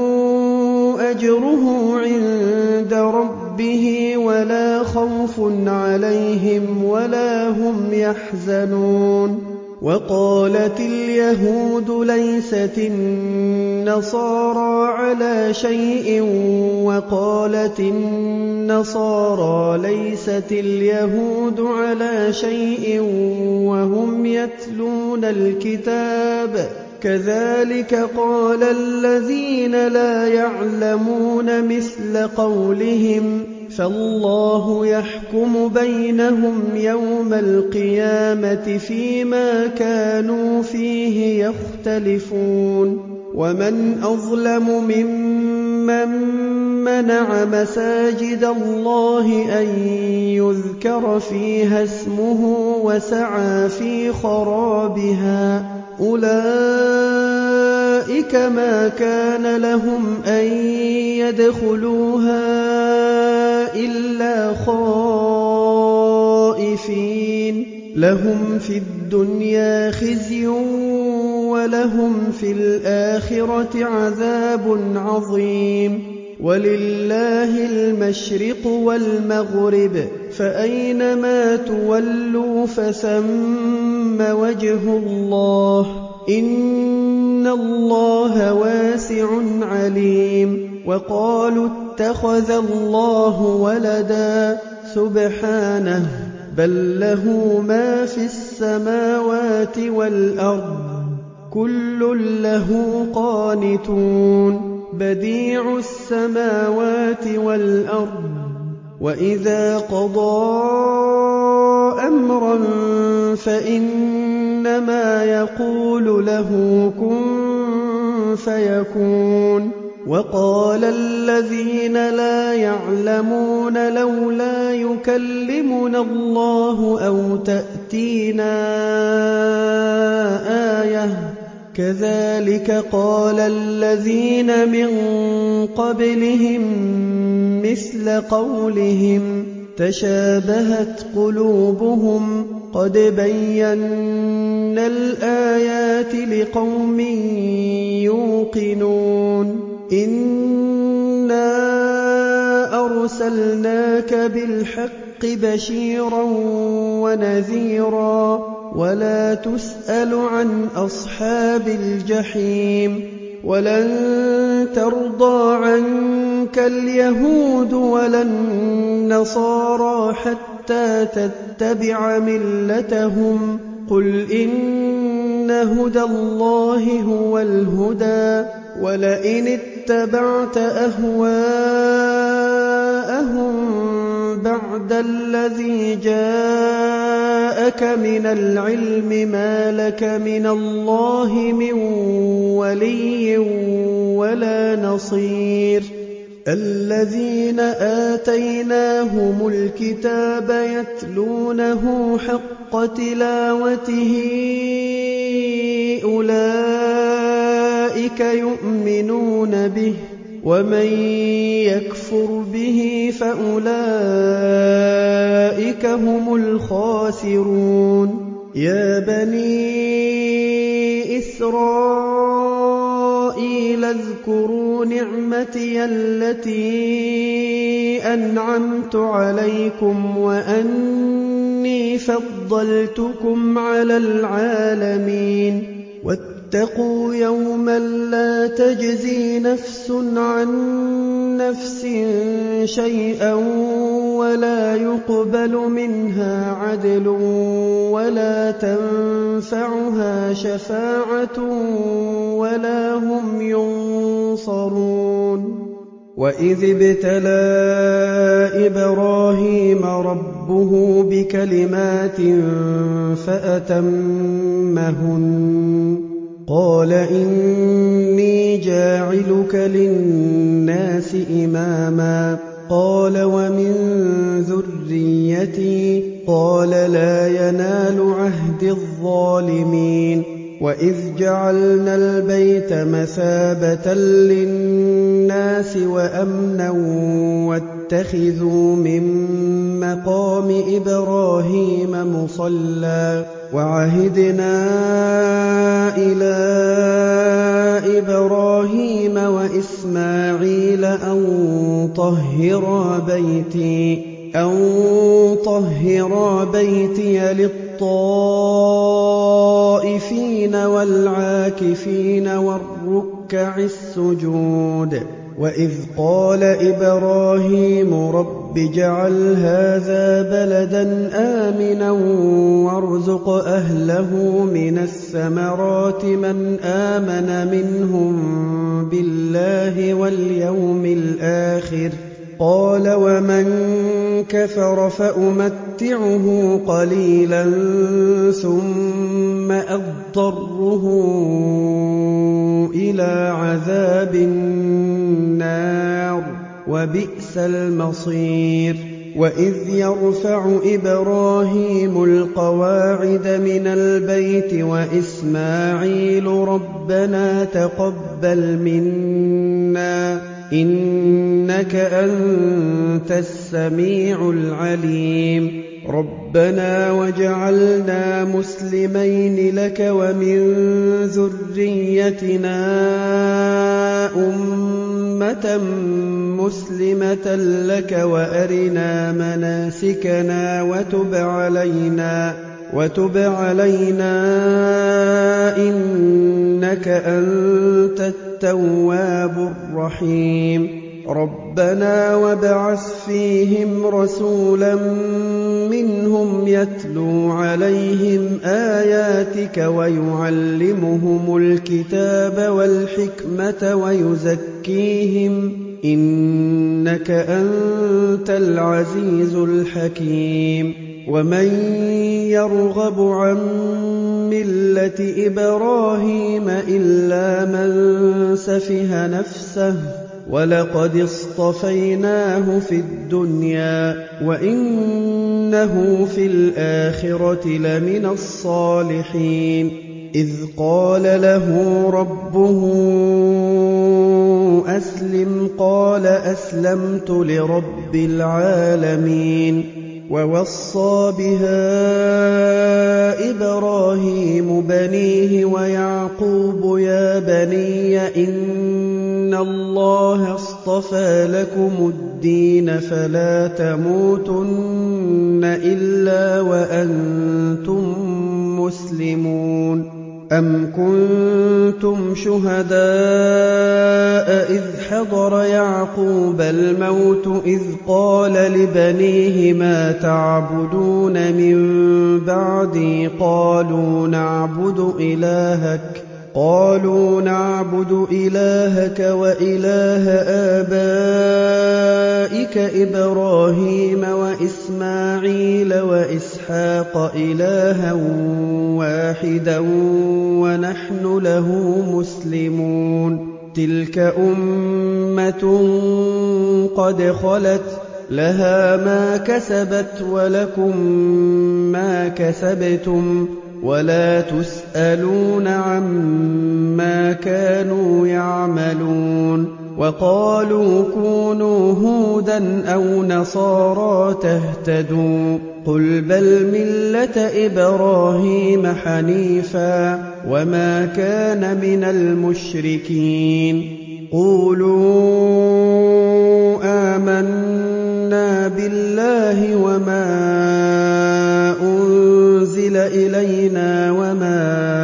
[SPEAKER 1] أجره عند ربه ولا خوف عليهم ولا هم يحزنون وقالت اليهود ليست النصارى على شيء وقالت النصارى ليست اليهود على شيء وهم يتلون الكتاب كذلك قال الذين لا يعلمون مثل قولهم فالله يحكم بينهم يوم القيامة فيما كانوا فيه يختلفون ومن أظلم ممن منع مساجد الله أن يذكر فيها اسمه وسعى في خرابها أولئك ما كان لهم أن يدخلوها إلا خائفين لهم في الدنيا خزي ولهم في الآخرة عذاب عظيم ولله المشرق والمغرب فأينما تولوا فثم وجه الله إن الله واسع عليم وقالوا اتخذ الله ولدا سبحانه بل له ما في السماوات والأرض كل له قانتون بديع السماوات والأرض وإذا قضى أمرا فإنما يقول له كن فيكون وقال الذين لا يعلمون لولا يكلمنا الله أو تأتينا آية كذلك قال الذين من قبلهم مثل قولهم تشابهت قلوبهم قد بينا الآيات لقوم يوقنون إنا أرسلناك بالحق بشيرا ونذيرا ولا تسأل عن أصحاب الجحيم ولن ترضى عنك اليهود ولا النصارى حتى تتبع ملتهم قل إن هدى الله هو الهدى ولئن اتبعت أهواءهم بعد الذي جاءك من العلم ما لك من الله من ولي ولا نصير الذين آتيناهم الكتاب يتلونه حق تلاوته أولئك يؤمنون به ومن يكفر به فأولئك هم الخاسرون يا بني إسرائيل اذكروا نعمتي التي أنعمت عليكم وأني فضلتكم على العالمين واتقوا يوما لا تجزي نفس عن نفس شيئا ولا يقبل منها عدل ولا تنفعها شفاعة ولا هم ينصرون وإذ ابتلى إبراهيم ربه بكلمات فأتمهن قال إني جاعلك للناس إماما قال ومن ذريتي قال لا ينال عهد الظالمين وإذ جعلنا البيت مثابة للناس وأمنا واتخذوا من مقام إبراهيم مصلى وعهدنا إلى إبراهيم وإسماعيل أن طهرا بيتي أن طهرا بيتي للطائفين والعاكفين والركع السجود وإذ قال إبراهيم رب اجعل هذا بلدا آمنا وارزق أهله من الثمرات من آمن منهم بالله واليوم الآخر قال ومن كفر فأمتعه قليلا ثم أضطره إلى عذاب النار وبئس المصير وإذ يرفع إبراهيم القواعد من البيت وإسماعيل ربنا تقبل منا إنك أنت السميع العليم ربنا وجعلنا مسلمين لك ومن ذريتنا أمة مسلمة لك وأرنا مناسكنا وتب علينا وتب علينا إنك أنت التواب الرحيم ربنا وابعث فيهم رسولا منهم يتلو عليهم آياتك ويعلمهم الكتاب والحكمة ويزكيهم إنك أنت العزيز الحكيم ومن يرغب عن ملة إبراهيم إلا من سفه نفسه ولقد اصطفيناه في الدنيا وإنه في الآخرة لمن الصالحين إذ قال له ربه أسلم قال أسلمت لرب العالمين ووصى بها إبراهيم بنيه ويعقوب يا بني إن الله اصطفى لكم الدين فلا تموتن إلا وأنتم مسلمون أم كنتم شهداء إذ حضر يعقوب الموت إذ قال لبنيه ما تعبدون من بعدي قالوا نعبد إلهك قالوا نعبد إلهك وإله آبائك إبراهيم وإسماعيل وإسحاق إلها واحدا ونحن له مسلمون تِلْكَ أُمَّةٌ قَدْ خَلَتْ لَهَا مَا كَسَبَتْ وَلَكُم مَّا كَسَبْتُمْ وَلَا تُسْأَلُونَ عَمَّا كَانُوا يَعْمَلُونَ وَقَالُوا كُونُوا هُودًا أَوْ نَصَارَىٰ تَهْتَدُوا قُلْ بَلْ مِلَّةَ إِبْرَاهِيمَ حَنِيفًا وَمَا كَانَ مِنَ الْمُشْرِكِينَ قُولُوا آمَنَّا بِاللَّهِ وَمَا أُنزِلَ إِلَيْنَا وَمَا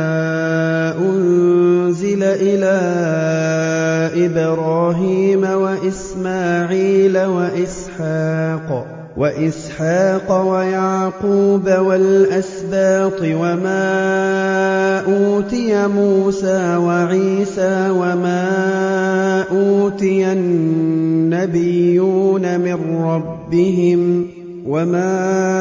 [SPEAKER 1] أُنزِلَ إِلَىٰ إِبْرَاهِيمَ وَإِسْمَاعِيلَ وَإِسْحَاقَ وَإِسْحَاقَ وَيَعْقُوبَ وَالْأَسْبَاطِ وَمَا أُوتِيَ مُوسَىٰ وَعِيسَىٰ وَمَا أُوتِيَ النَّبِيُّونَ مِن رَّبِّهِمْ وَمَا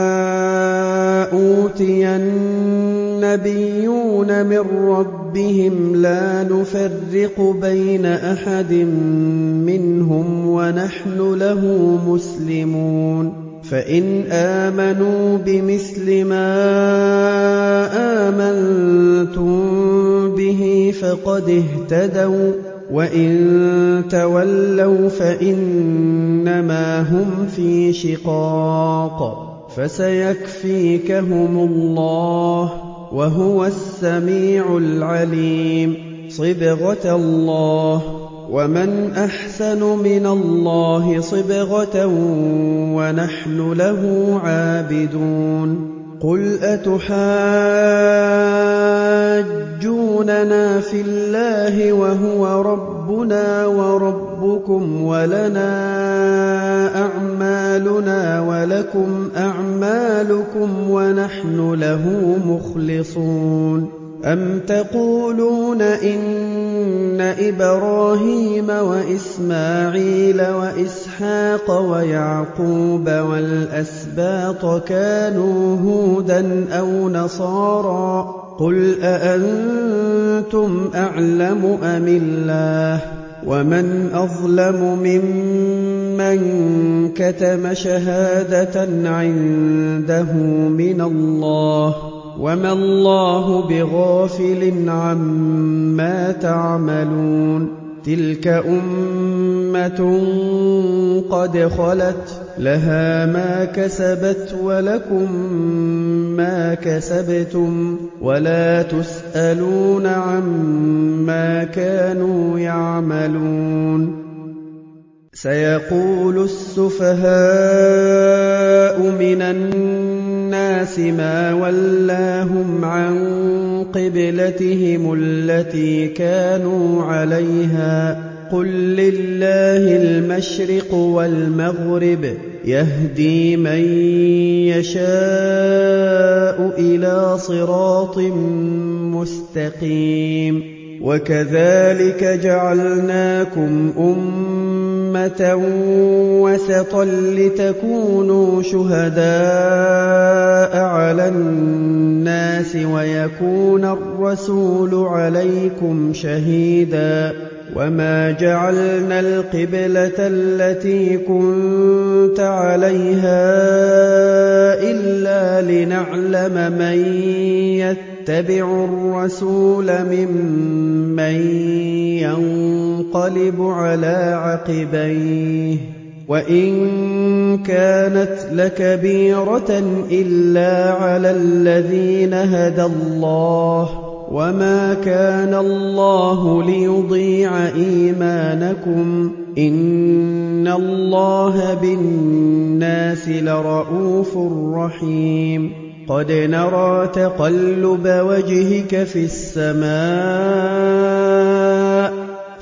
[SPEAKER 1] أُوتِيَ النَّبِيُّونَ مِن رَّبِّهِمْ لَا نُفَرِّقُ بَيْنَ أَحَدٍ مِّنْهُمْ وَنَحْنُ لَهُ مُسْلِمُونَ فَإِنْ آمَنُوا بِمِثْلِ مَا آمَنتُم بِهِ فَقَدِ اهْتَدَوا وَّإِن تَوَلَّوْا فَإِنَّمَا هُمْ فِي شِقَاقٍ فَسَيَكْفِيكَهُمُ اللَّهُ وَهُوَ السَّمِيعُ الْعَلِيمُ صِبْغَةَ اللَّهِ وَمَنْ أَحْسَنُ مِنَ اللَّهِ صِبْغَةً وَنَحْنُ لَهُ عَابِدُونَ قُلْ أَتُحَاجُّونَنَا فِي اللَّهِ وَهُوَ رَبُّنَا وَرَبُّكُمْ وَلَنَا أَعْمَالُنَا وَلَكُمْ أَعْمَالُكُمْ وَنَحْنُ لَهُ مُخْلِصُونَ أَمْ تَقُولُونَ إِنَّ إِبْرَاهِيمَ وَإِسْمَاعِيلَ وَإِسْحَاقَ وَيَعْقُوبَ وَالْأَسْبَاطَ كَانُوا هُودًا أَوْ نَصَارَىٰ قُلْ أَأَنتُمْ أَعْلَمُ أَمِ اللَّهُ وَمَنْ أَظْلَمُ مِمَّن كَتَمَ شَهَادَةً عِندَهُ مِنَ اللَّهِ وَمَا اللَّهُ بِغَافِلٍ عَمَّا تَعْمَلُونَ تِلْكَ أُمَّةٌ قَدْ خَلَتْ لَهَا مَا كَسَبَتْ وَلَكُم مَّا كَسَبْتُمْ وَلَا تُسْأَلُونَ عَمَّا كَانُوا يَعْمَلُونَ سَيَقُولُ السُّفَهَاءُ مِنَ النَّاسِ مَا وَلَّاهُمْ عَن قِبْلَتِهِمُ الَّتِي كَانُوا عَلَيْهَا قُل لِّلَّهِ الْمَشْرِقُ وَالْمَغْرِبُ يَهْدِي مَن يَشَاءُ إِلَىٰ صِرَاطٍ مُّسْتَقِيمٍ وَكَذَٰلِكَ جَعَلْنَاكُمْ أُمَّةً وَسَطًا لِّتَكُونُوا شُهَدَاءَ عَلَى النَّاسِ وَيَكُونَ الرَّسُولُ عَلَيْكُمْ شَهِيدًا وَمَا جَعَلْنَا الْقِبْلَةَ الَّتِي كُنتَ عَلَيْهَا إِلَّا لِنَعْلَمَ مَن يَتَّبِعُ الرَّسُولَ مِمَّن يَنقَلِبُ عَلَىٰ عَقِبَيْهِ وَإِن كَانَتْ لَكَبِيرَةً إِلَّا عَلَى الَّذِينَ هَدَى اللَّهُ وَمَا كَانَ اللَّهُ لِيُضِيعَ إِيمَانَكُمْ إِنَّ اللَّهَ بِالنَّاسِ لَرَءُوفٌ رَّحِيمٌ قَدْ نَرَىٰ تَقَلُّبَ وَجْهِكَ فِي السَّمَاءِ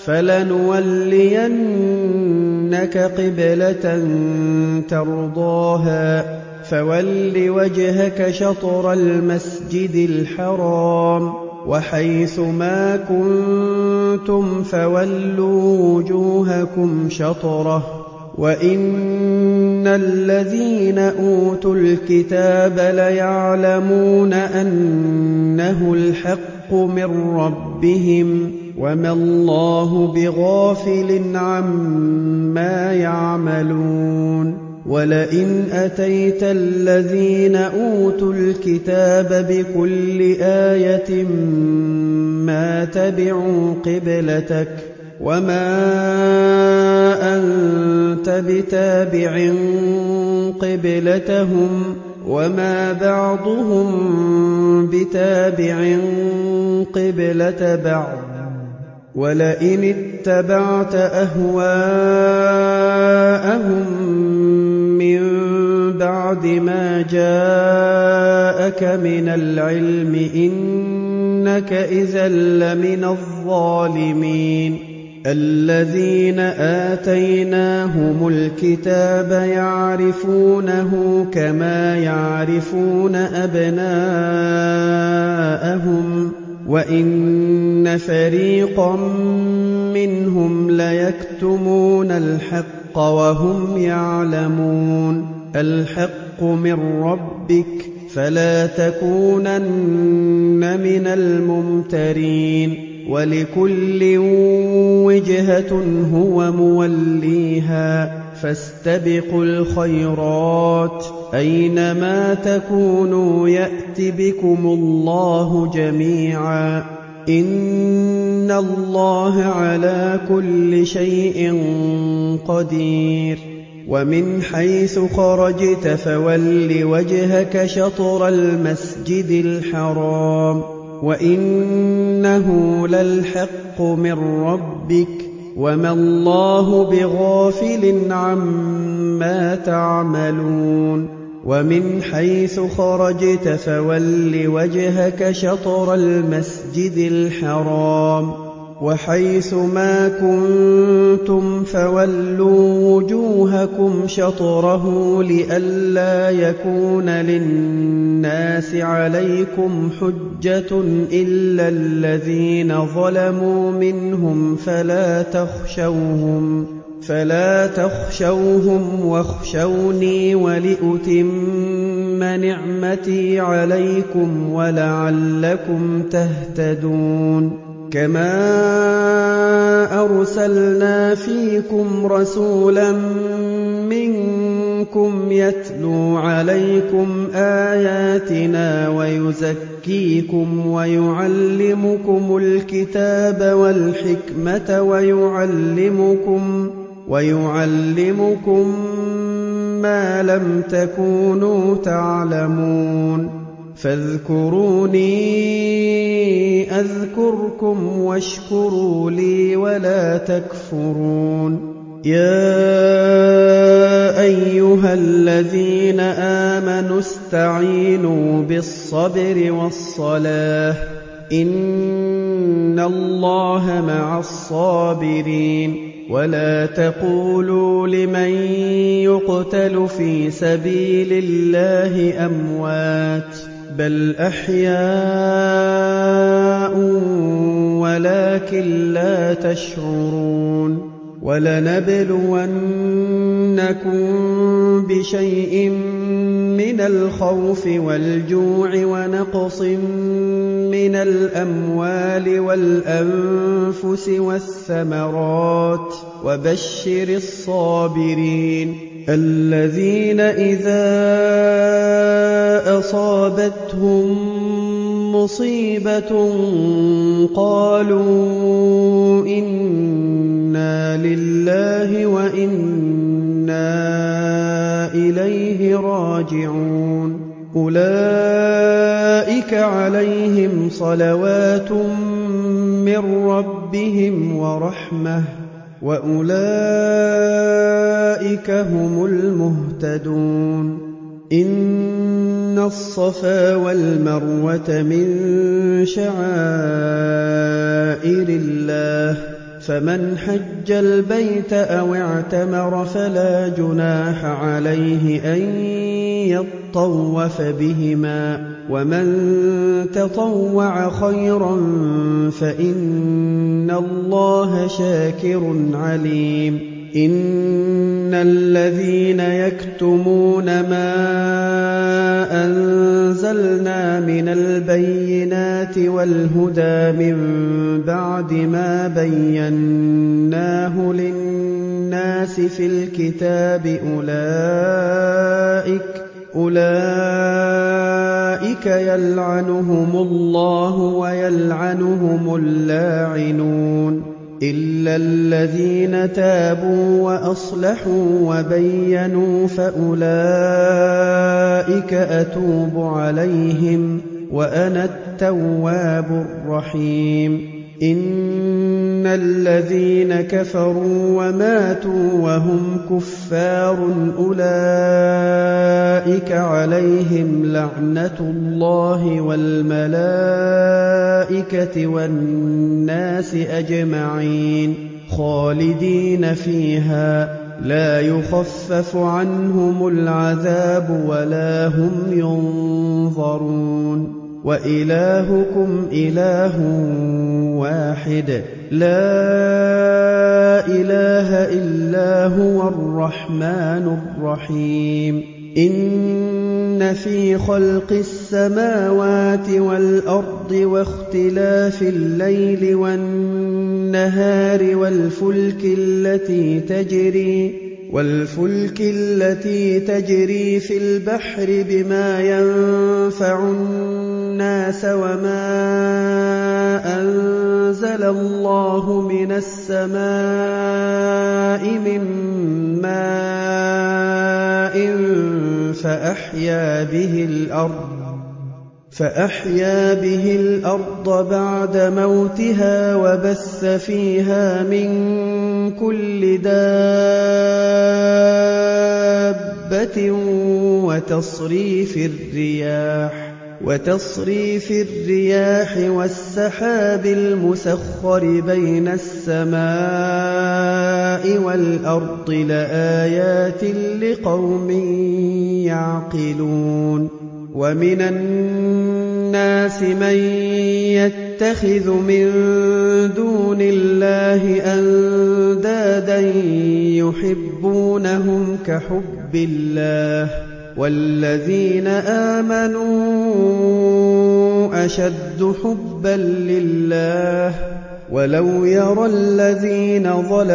[SPEAKER 1] فَلَنُوَلِّيَنَّكَ قِبْلَةً تَرْضَاهَا فَوَلِّ وَجْهَكَ شَطْرَ الْمَسْجِدِ الْحَرَامِ وَحَيْثُ مَا كُنتُمْ فَوَلُّوا وُجُوهَكُمْ شَطْرَهُ وَإِنَّ الَّذِينَ أُوتُوا الْكِتَابَ لَيَعْلَمُونَ أَنَّهُ الْحَقُّ مِن رَّبِّهِمْ وَمَا اللَّهُ بِغَافِلٍ عَمَّا يَعْمَلُونَ وَلَئِنْ أَتَيْتَ الَّذِينَ أُوتُوا الْكِتَابَ بِكُلِّ آيَةٍ مَا تَبِعُوا قِبْلَتَكَ وَمَا أَنتَ بِتَابِعٍ قِبْلَتَهُمْ وَمَا بَعْضُهُم بِتَابِعٍ قِبْلَةَ بَعْضٍ وَلَئِنِ اتَّبَعْتَ أَهْوَاءَهُم مِّن بَعْدِ مَا جَاءَكَ مِنَ الْعِلْمِ إِنَّكَ إِذًا لَّمِنَ الظَّالِمِينَ الَّذِينَ آتَيْنَاهُمُ الْكِتَابَ يَعْرِفُونَهُ كَمَا يَعْرِفُونَ أَبْنَاءَهُمْ وَإِنَّ فَرِيقًا مِّنْهُمْ لَيَكْتُمُونَ الْحَقَّ وَهُمْ يَعْلَمُونَ الْحَقُّ مِن رَّبِّكَ فَلَا تَكُونَنَّ مِنَ الْمُمْتَرِينَ وَلِكُلٍّ وِجْهَةٌ هُوَ مُوَلِّيهَا فَاسْتَبِقُوا الْخَيْرَاتِ أَيْنَمَا تَكُونُوا يَأْتِ بِكُمُ اللَّهُ جَمِيعًا إِنَّ اللَّهَ عَلَىٰ كُلِّ شَيْءٍ قَدِيرٌ وَمِنْ حَيْثُ خَرَجْتَ فَوَلِّ وَجْهَكَ شَطْرَ الْمَسْجِدِ الْحَرَامِ وَإِنَّهُ لَلْحَقُّ مِن رَّبِّكَ وَمَا اللَّهُ بِغَافِلٍ عَمَّا تَعْمَلُونَ وَمِنْ حَيْثُ خَرَجْتَ فَوَلِّ وَجْهَكَ شَطْرَ الْمَسْجِدِ الْحَرَامِ وَحَيْثُ مَا كُنتُمْ فَوَلُّوا وُجُوهَكُمْ شَطْرَهُ لِئَلَّا يَكُونَ لِلنَّاسِ عَلَيْكُمْ حُجَّةٌ إِلَّا الَّذِينَ ظَلَمُوا مِنْهُمْ فَلَا تَخْشَوْهُمْ فَلَا تَخْشَوْهُمْ وَاخْشَوْنِي وَلِأُتِمَّ نِعْمَتِي عَلَيْكُمْ وَلَعَلَّكُمْ تَهْتَدُونَ كَمَا أَرْسَلْنَا فِيكُمْ رَسُولًا مِّنكُمْ يَتْلُو عَلَيْكُمْ آيَاتِنَا وَيُزَكِّيكُمْ وَيُعَلِّمُكُمُ الْكِتَابَ وَالْحِكْمَةَ وَيُعَلِّمُكُم وَيُعَلِّمُكُم مَّا لَمْ تَكُونُوا تَعْلَمُونَ فاذكروني أذكركم واشكروا لي ولا تكفرون يا أيها الذين آمنوا استعينوا بالصبر والصلاة إن الله مع الصابرين ولا تقولوا لمن يقتل في سبيل الله أموات بل أحياء ولكن لا تشعرون ولنبلونكم بشيء من الخوف والجوع ونقص من الأموال والأنفس والثمرات وبشر الصابرين الذين إذا أصابتهم مصيبة قالوا إنا لله وإنا إليه راجعون أولئك عليهم صلوات من ربهم ورحمة وأولئك هم المهتدون إن الصفا والمروة من شعائر الله فمن حج البيت أو اعتمر فلا جناح عليه أن يطوف بهما ومن تطوع خيرا فإن الله شاكر عليم إن الذين يكتمون ما أنزلنا من البينات والهدى من بعد ما بيناه للناس في الكتاب أولئك أولئك يلعنهم الله ويلعنهم اللاعنون إلا الذين تابوا وأصلحوا وبينوا فأولئك أتوب عليهم وأنا التواب الرحيم إن الذين كفروا وماتوا وهم كفار أولئك عليهم لعنة الله والملائكة والناس أجمعين خالدين فيها لا يخفف عنهم العذاب ولا هم ينظرون وإلهكم إله واحد لا إله إلا هو الرحمن الرحيم إن في خلق السماوات والأرض واختلاف الليل والنهار والفلك التي تجري والفلك التي تجري في البحر بما ينفع الناس وما أنزل الله من السماء من ماء فأحيا به الأرض فأحيا به الأرض بعد موتها وبث فيها من كل دابة وتصريف الرياح وتصريف الرياح والسحاب المسخر بين السماء والأرض لآيات لقوم يعقلون ومن الناس من يتخذ من دون الله أندادا يحبونهم كحب الله والذين آمنوا أشد حبا لله ولو يرى الذين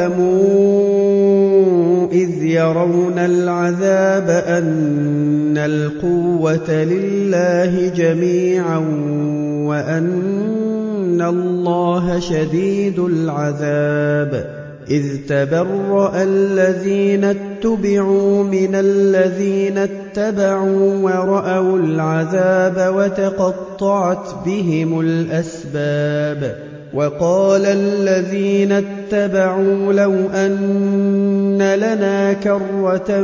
[SPEAKER 1] ظلموا إذ يرون العذاب أن القوة لله جميعا وأن الله شديد العذاب إذ تبرأ الذين اتبعوا من الذين اتبعوا ورأوا العذاب وتقطعت بهم الأسباب وقال الذين اتبعوا لو أن لنا كرة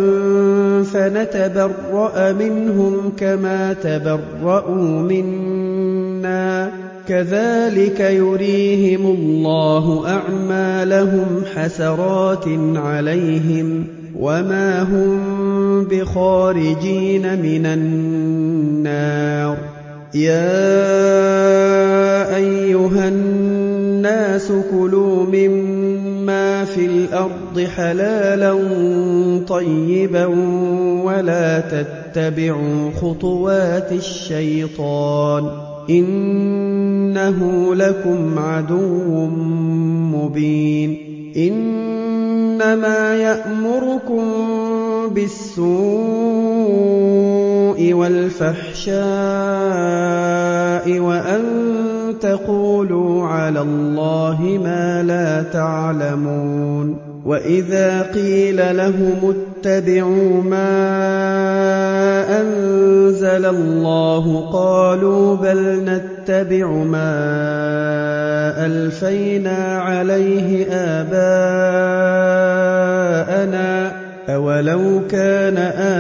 [SPEAKER 1] فنتبرأ منهم كما تبرأوا منا كذلك يريهم الله أعمالهم حسرات عليهم وما هم بخارجين من النار يا أيها الناس كلوا مما في الأرض حلالا طيبا ولا تتبعوا خطوات الشيطان إنه لكم عدو مبين إنما يأمركم بالسوء والفحشاء وأن تقولوا على الله ما لا تعلمون وإذا قيل لهم اتبعوا ما أنزل الله قالوا بل نتبع ما ألفينا عليه آباءنا أولو كان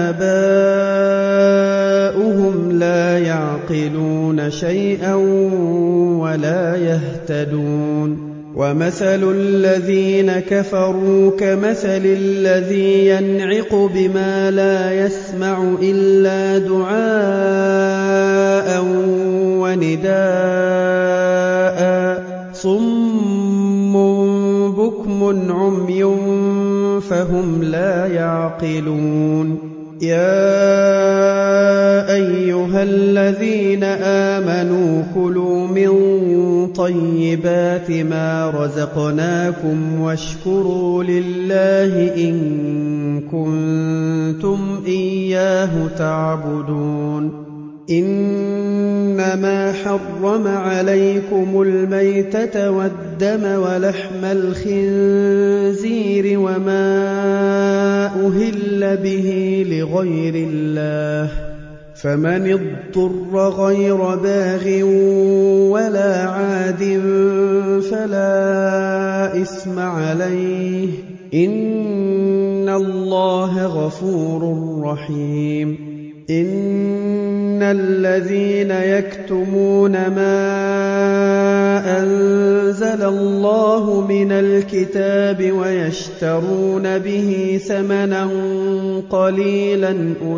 [SPEAKER 1] آباؤهم لا يعقلون شيئا ولا يهتدون ومثل الذين كفروا كمثل الذي ينعق بما لا يسمع إلا دعاء ونداء صم بكم عمي فهم لا يعقلون يا أيها الذين آمنوا كلوا من طيبات ما رزقناكم واشكروا لله إن كنتم إياه تعبدون إنما حرم عليكم الميتة والدم ولحم الخنزير وما أهل به لغير الله فمن اضطر غير باغ ولا عاد فلا إثم عليه إن الله غفور رحيم إن الذين يكتمون ما أنزل الله من الكتاب ويشترون به ثمنا قليلا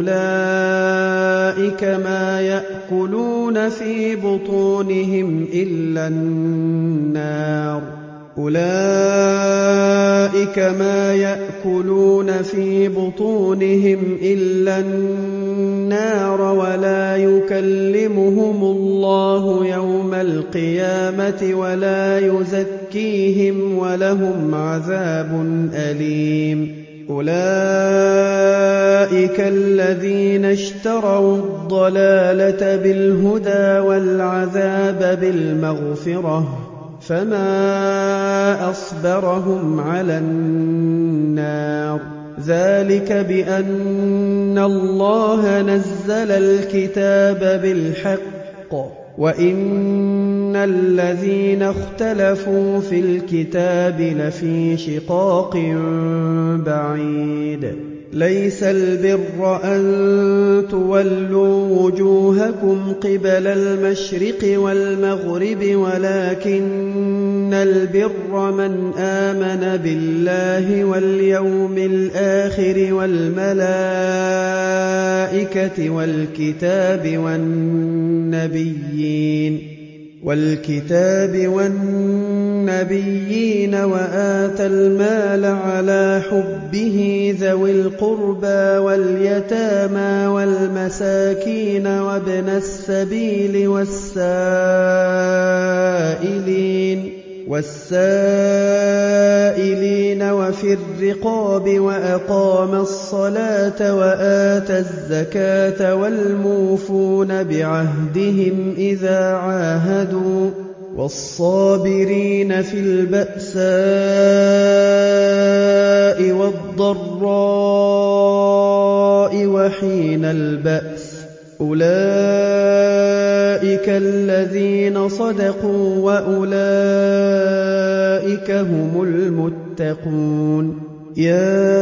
[SPEAKER 1] أولئك ما يأكلون في بطونهم إلا النار أولئك ما يأكلون في بطونهم إلا النار ولا يكلمهم الله يوم القيامة ولا يزكيهم ولهم عذاب أليم أولئك الذين اشتروا الضلالة بالهدى والعذاب بالمغفرة فما أصبرهم على النار ذلك بأن الله نزل الكتاب بالحق وإن الذين اختلفوا في الكتاب لفي شقاق بعيد ليس البر أن تولوا وجوهكم قبل المشرق والمغرب ولكن البر من آمن بالله واليوم الآخر والملائكة والكتاب والنبيين والكتاب والنبيين وآتى المال على حبه ذوي القربى واليتامى والمساكين وابن السبيل والسائلين والسائلين وفي الرقاب وأقام الصلاة وآتى الزكاة والموفون بعهدهم إذا عاهدوا والصابرين في البأساء والضراء وحين البأس أولئك الذين صدقوا وأولئك هم المتقون يا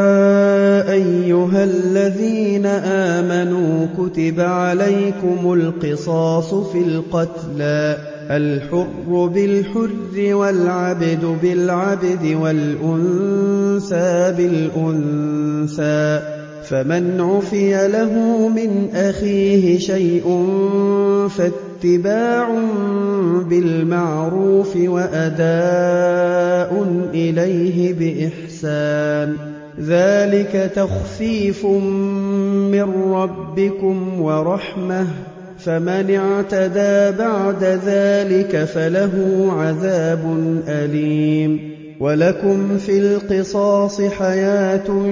[SPEAKER 1] أيها الذين آمنوا كتب عليكم القصاص في القتلى الحر بالحر والعبد بالعبد والأنثى بالأنثى فمن عفي له من أخيه شيء فاتباع بالمعروف وأداء إليه بإحسان ذلك تخفيف من ربكم ورحمة فمن اعتدى بعد ذلك فله عذاب أليم ولكم في القصاص حياة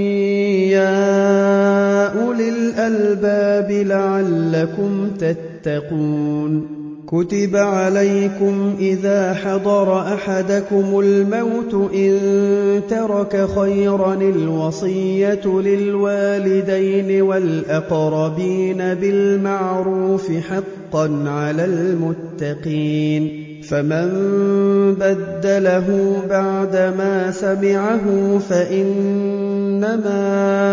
[SPEAKER 1] يا أولي الألباب لعلكم تتقون كتب عليكم إذا حضر أحدكم الموت إن ترك خيرا الوصية للوالدين والأقربين بالمعروف حقا على المتقين فمن بدله بعدما سمعه فإنما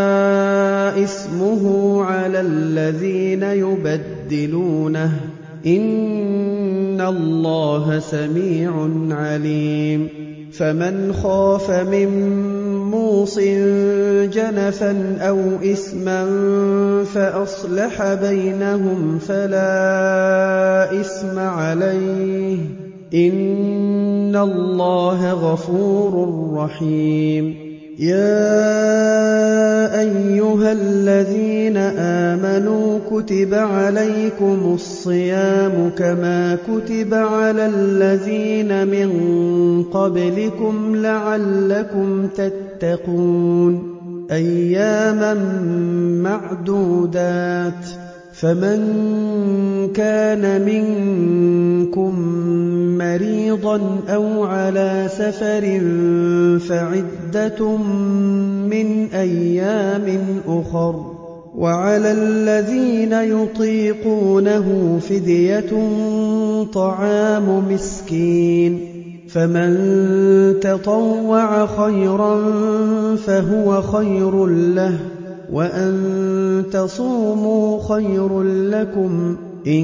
[SPEAKER 1] إثمه على الذين يبدلونه إن الله سميع عليم فمن خاف من موص جنفا أو إثما فأصلح بينهم فلا إثم عليه إن الله غفور رحيم يَا أَيُّهَا الَّذِينَ آمَنُوا كُتِبَ عَلَيْكُمُ الصِّيَامُ كَمَا كُتِبَ عَلَى الَّذِينَ مِن قَبْلِكُمْ لَعَلَّكُمْ تَتَّقُونَ أَيَّامًا مَّعْدُودَاتٍ ۚ فَمَن كَانَ مِنكُم مَّرِيضًا أَوْ عَلَىٰ سَفَرٍ فَعِدَّةٌ مِّنْ أَيَّامٍ أُخَرَ ۚ وَعَلَى الَّذِينَ يُطِيقُونَهُ فِدْيَةٌ طَعَامُ مِسْكِينٍ ۖ فَمَن تَطَوَّعَ خَيْرًا فَهُوَ خَيْرٌ لَّهُ ۚ وَأَن تَصُومُوا خَيْرٌ لَّكُمْ إِن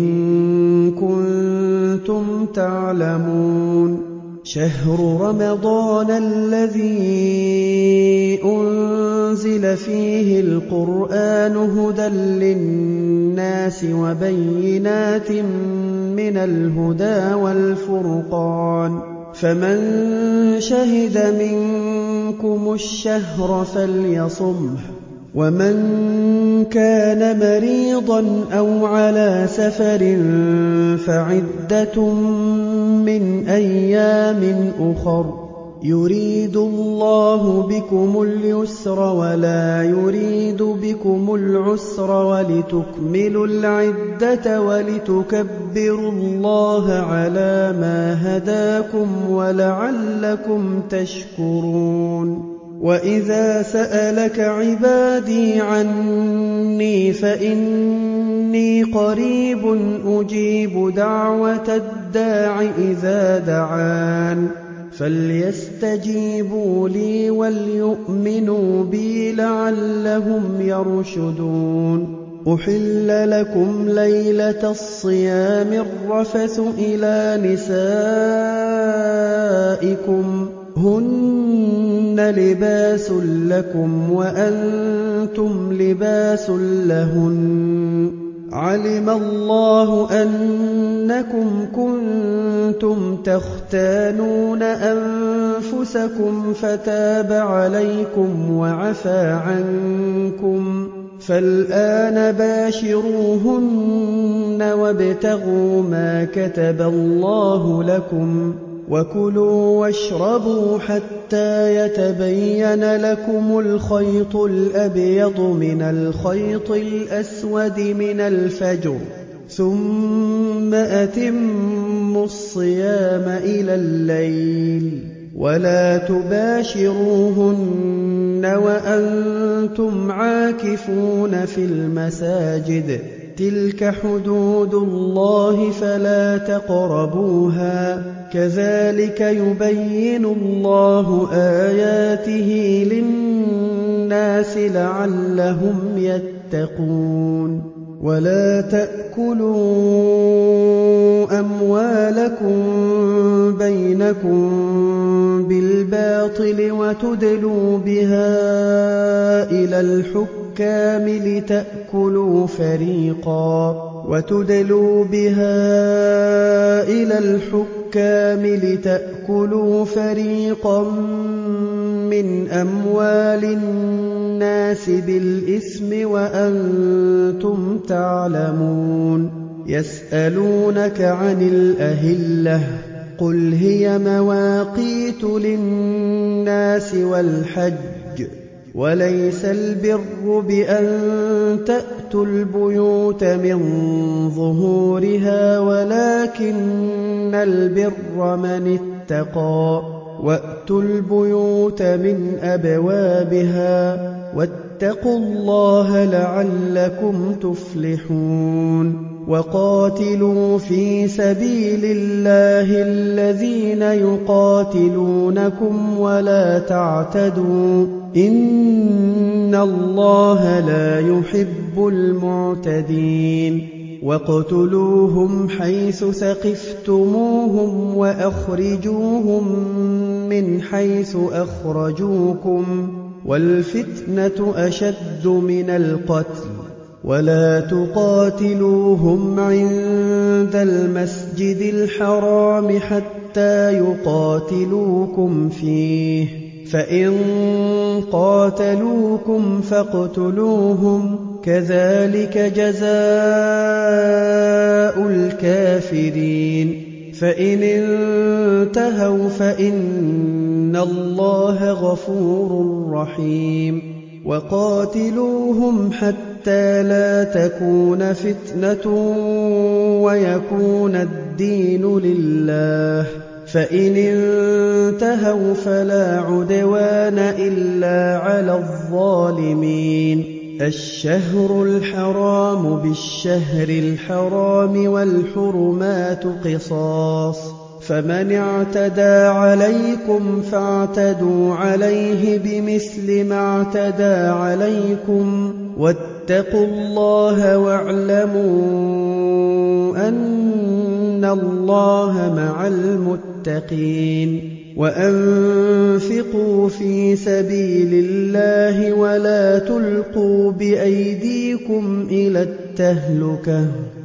[SPEAKER 1] كُنتُمْ تَعْلَمُونَ شَهْرُ رَمَضَانَ الَّذِي أُنزِلَ فِيهِ الْقُرْآنُ هُدًى لِّلنَّاسِ وَبَيِّنَاتٍ مِّنَ الْهُدَىٰ وَالْفُرْقَانِ ۚ فَمَن شَهِدَ مِنكُمُ الشَّهْرَ فَلْيَصُمْهُ ۖ وَمَن كَانَ مَرِيضًا أَوْ عَلَىٰ سَفَرٍ فَعِدَّةٌ مِّنْ أَيَّامٍ أُخَرَ ۚ يُرِيدُ اللَّهُ بِكُمُ الْيُسْرَ وَلَا يُرِيدُ بِكُمُ الْعُسْرَ وَلِتُكْمِلُوا الْعِدَّةَ وَلِتُكَبِّرُوا اللَّهَ عَلَىٰ مَا هَدَاكُمْ وَلَعَلَّكُمْ تَشْكُرُونَ وَإِذَا سَأَلَكَ عِبَادِي عَنِّي فَإِنِّي قَرِيبٌ أُجِيبُ دَعْوَةَ الدَّاعِ إِذَا دَعَانِ فَلْيَسْتَجِيبُوا لِي وَلْيُؤْمِنُوا بِي لَعَلَّهُمْ يَرْشُدُونَ أُحِلَّ لَكُمْ لَيْلَةَ الصِّيَامِ الرَّفَثُ إِلَىٰ نِسَائِكُمْ ۚ هُنَّ لِبَاسٌ لَّكُمْ وَأَنتُمْ لِبَاسٌ لَّهُنَّ ۗ عَلِمَ اللَّهُ أَنَّكُمْ كُنتُمْ تَخْتَانُونَ أَنفُسَكُمْ فَتَابَ عَلَيْكُمْ وَعَفَا عَنكُمْ ۖ فَالْآنَ بَاشِرُوهُنَّ وَابْتَغُوا مَا كَتَبَ اللَّهُ لَكُمْ ۚ وَكُلُوا وَاشْرَبُوا حَتَّىٰ يَتَبَيَّنَ لَكُمُ الْخَيْطُ الْأَبْيَضُ مِنَ الْخَيْطِ الْأَسْوَدِ مِنَ الْفَجْرِ ۖ ثُمَّ أَتِمُّوا الصِّيَامَ إِلَى اللَّيْلِ ۚ وَلَا تُبَاشِرُوهُنَّ وَأَنتُمْ عَاكِفُونَ فِي الْمَسَاجِدِ ۗ تِلْكَ حُدُودُ اللَّهِ فَلَا تَقْرَبُوهَا ۗ كَذَٰلِكَ يُبَيِّنُ اللَّهُ آيَاتِهِ لِلنَّاسِ لَعَلَّهُمْ يَتَّقُونَ وَلَا تَأْكُلُوا أَمْوَالَكُم بَيْنَكُم بِالْبَاطِلِ وَتُدْلُوا بِهَا إِلَى الْحُكَّامِ لِتَأْكُلُوا فَرِيقًا وَتُدْلُوا بِهَا إِلَى الْحُكَّامِ لِتَأْكُلُوا فَرِيقًا مِّنْ أَمْوَالِ النَّاسِ بِالْإِثْمِ وَأَنتُمْ تَعْلَمُونَ يَسْأَلُونَكَ عَنِ الْأَهِلَّةِ ۖ قُلْ هِيَ مَوَاقِيتُ لِلنَّاسِ وَالْحَجِّ ۗ وَلَيْسَ الْبِرُّ بِأَن تَأْتُوا الْبُيُوتَ مِن ظُهُورِهَا وَلَٰكِنَّ الْبِرَّ مَنِ اتَّقَىٰ ۗ وَأْتُوا الْبُيُوتَ مِنْ أَبْوَابِهَا ۚ وَاتَّقُوا اللَّهَ لَعَلَّكُمْ تُفْلِحُونَ وَقَاتِلُوا فِي سَبِيلِ اللَّهِ الَّذِينَ يُقَاتِلُونَكُمْ وَلَا تَعْتَدُوا ۚ إِنَّ اللَّهَ لَا يُحِبُّ الْمُعْتَدِينَ وَاقْتُلُوهُمْ حَيْثُ ثَقِفْتُمُوهُمْ وَأَخْرِجُوهُم مِّنْ حَيْثُ أَخْرَجُوكُمْ ۚ وَالْفِتْنَةُ أَشَدُّ مِنَ الْقَتْلِ ۚ وَلَا تُقَاتِلُوهُمْ عِندَ الْمَسْجِدِ الْحَرَامِ حَتَّىٰ يُقَاتِلُوكُمْ فِيهِ ۖ فإن قاتلوكم فاقتلوهم كذلك جزاء الكافرين فإن انتهوا فإن الله غفور رحيم وقاتلوهم حتى لا تكون فتنة ويكون الدين لله فإن انتهوا فلا عدوان إلا على الظالمين الشهر الحرام بالشهر الحرام والحرمات قصاص فمن اعتدى عليكم فاعتدوا عليه بمثل ما اعتدى عليكم واتقوا الله واعلموا أن الله مع المتقين وأنفقوا في سبيل الله ولا تلقوا بأيديكم إلى التهلكة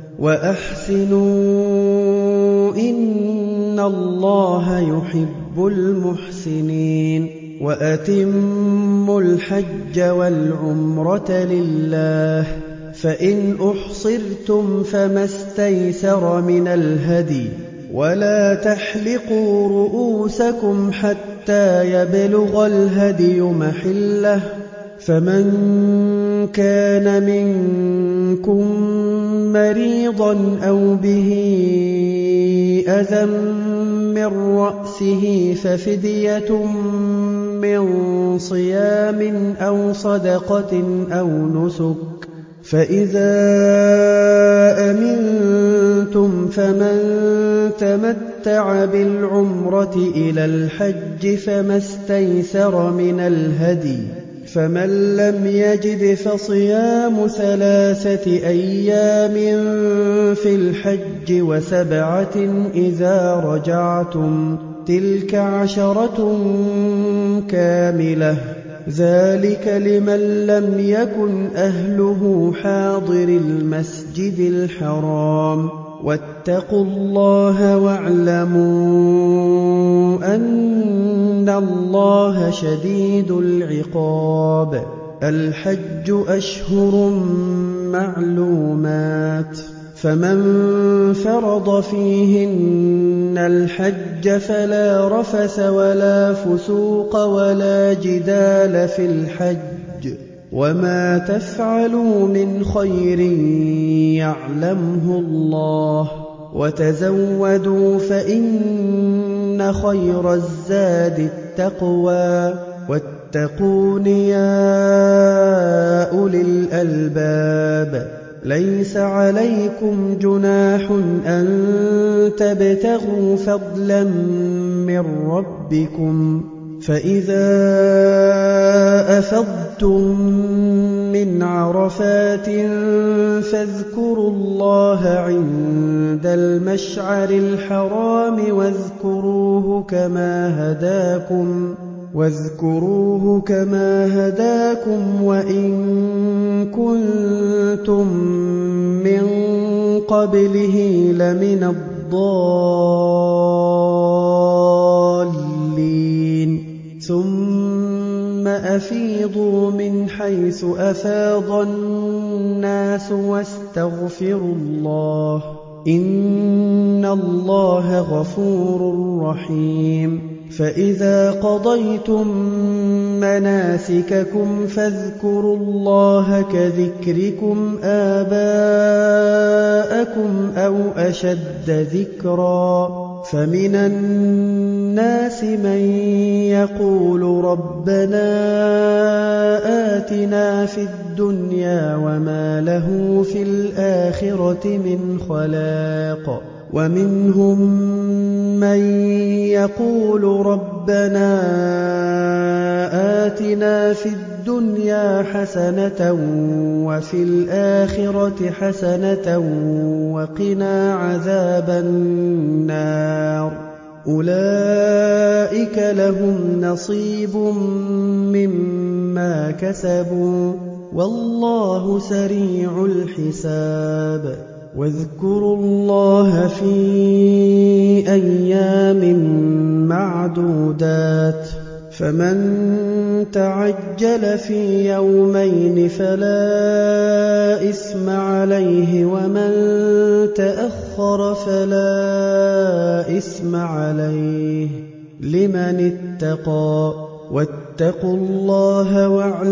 [SPEAKER 1] وأحسنوا إن الله يحب المحسنين وأتموا الحج والعمرة لله فإن أحصرتم فما استيسر من الهدي ولا تحلقوا رؤوسكم حتى يبلغ الهدي محله فمن كان منكم مريضا أو به أذى من رأسه ففدية من صيام أو صدقة أو نسك فإذا أمنتم فمن تمتع بالعمرة إلى الحج فما استيسر من الهدي فمن لم يجد فصيام ثلاثة أيام في الحج وسبعة إذا رجعتم تلك عشرة كاملة ذلك لمن لم يكن أهله حاضر المسجد الحرام واتقوا الله واعلموا أن الله شديد العقاب الحج أشهر معلومات فمن فرض فيهن الحج فلا رفث ولا فسوق ولا جدال في الحج وما تفعلوا من خير يعلمه الله وتزودوا فإن خير الزاد التقوى واتقون يا أولي الألباب ليس عليكم جناح أن تبتغوا فضلا من ربكم فإذا أفضتم من عرفات فاذكروا الله عند المشعر الحرام واذكروه كما هداكم واذكروه كما هداكم وإن كنتم من قبله لمن الضالين ثم أفيضوا من حيث أفاض الناس واستغفروا الله إن الله غفور رحيم فإذا قضيتم مناسككم فاذكروا الله كذكركم آباءكم أو أشد ذكرا فمن الناس من يقول ربنا آتنا في الدنيا وما له في الآخرة من خلاق ومنهم من يقول ربنا آتنا في الدنيا حسنة وفي الآخرة حسنة وقنا عذاب النار أولئك لهم نصيب مما كسبوا والله سريع الحساب واذكروا الله في أيام معدودات فمن تعجل في يومين فلا إثم عليه ومن تأخر فلا إثم عليه لمن اتقى واتقوا الله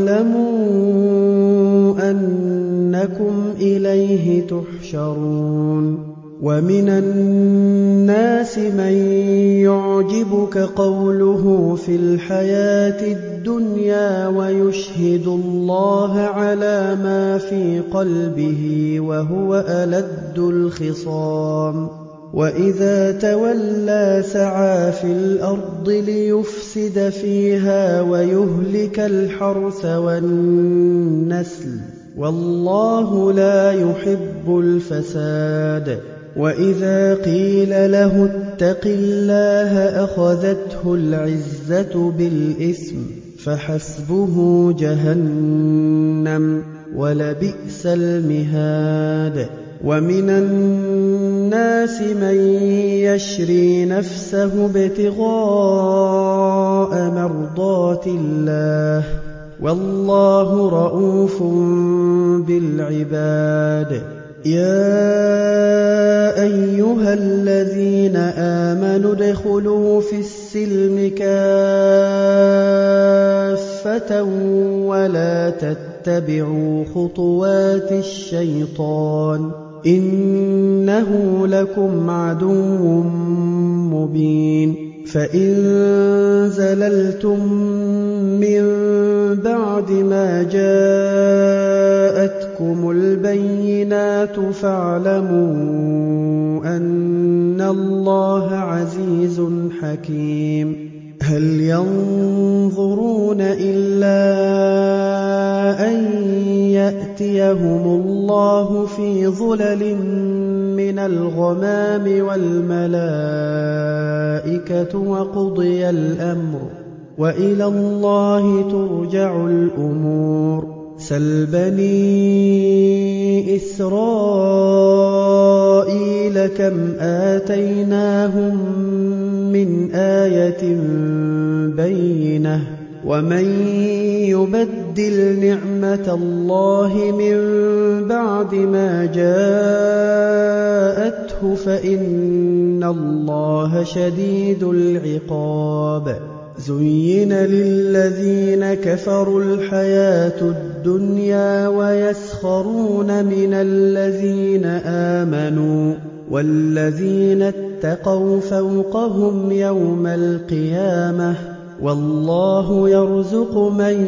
[SPEAKER 1] واعلموا أنكم إليه تحشرون ومن الناس من يعجبك قوله في الحياة الدنيا ويشهد الله على ما في قلبه وهو ألد الخصام وإذا تولى سعى في الأرض ليفسد فيها ويهلك الحرث والنسل والله لا يحب الفساد وإذا قيل له اتق الله أخذته العزة بالإثم فحسبه جهنم ولبئس المهاد ومن الناس من يشري نفسه ابتغاء مرضات الله والله رءوف بالعباد يا أيها الذين آمنوا ادخلوا في السلم كافة ولا تتبعوا خطوات الشيطان إنه لكم عدو مبين فإن زللتم من بعد ما جاءتكم البينات فاعلموا أن الله عزيز حكيم هل ينظرون إلا أن يأتيهم الله في ظلل من الغمام والملائكة وقضي الأمر وإلى الله ترجع الأمور سل بني إسرائيل كم آتيناهم من آية بينة ومن يبدل نعمة الله من بعد ما جاءته فإن الله شديد العقاب زين للذين كفروا الحياة الدنيا ويسخرون من الذين آمنوا والذين اتقوا فوقهم يوم القيامة والله يرزق من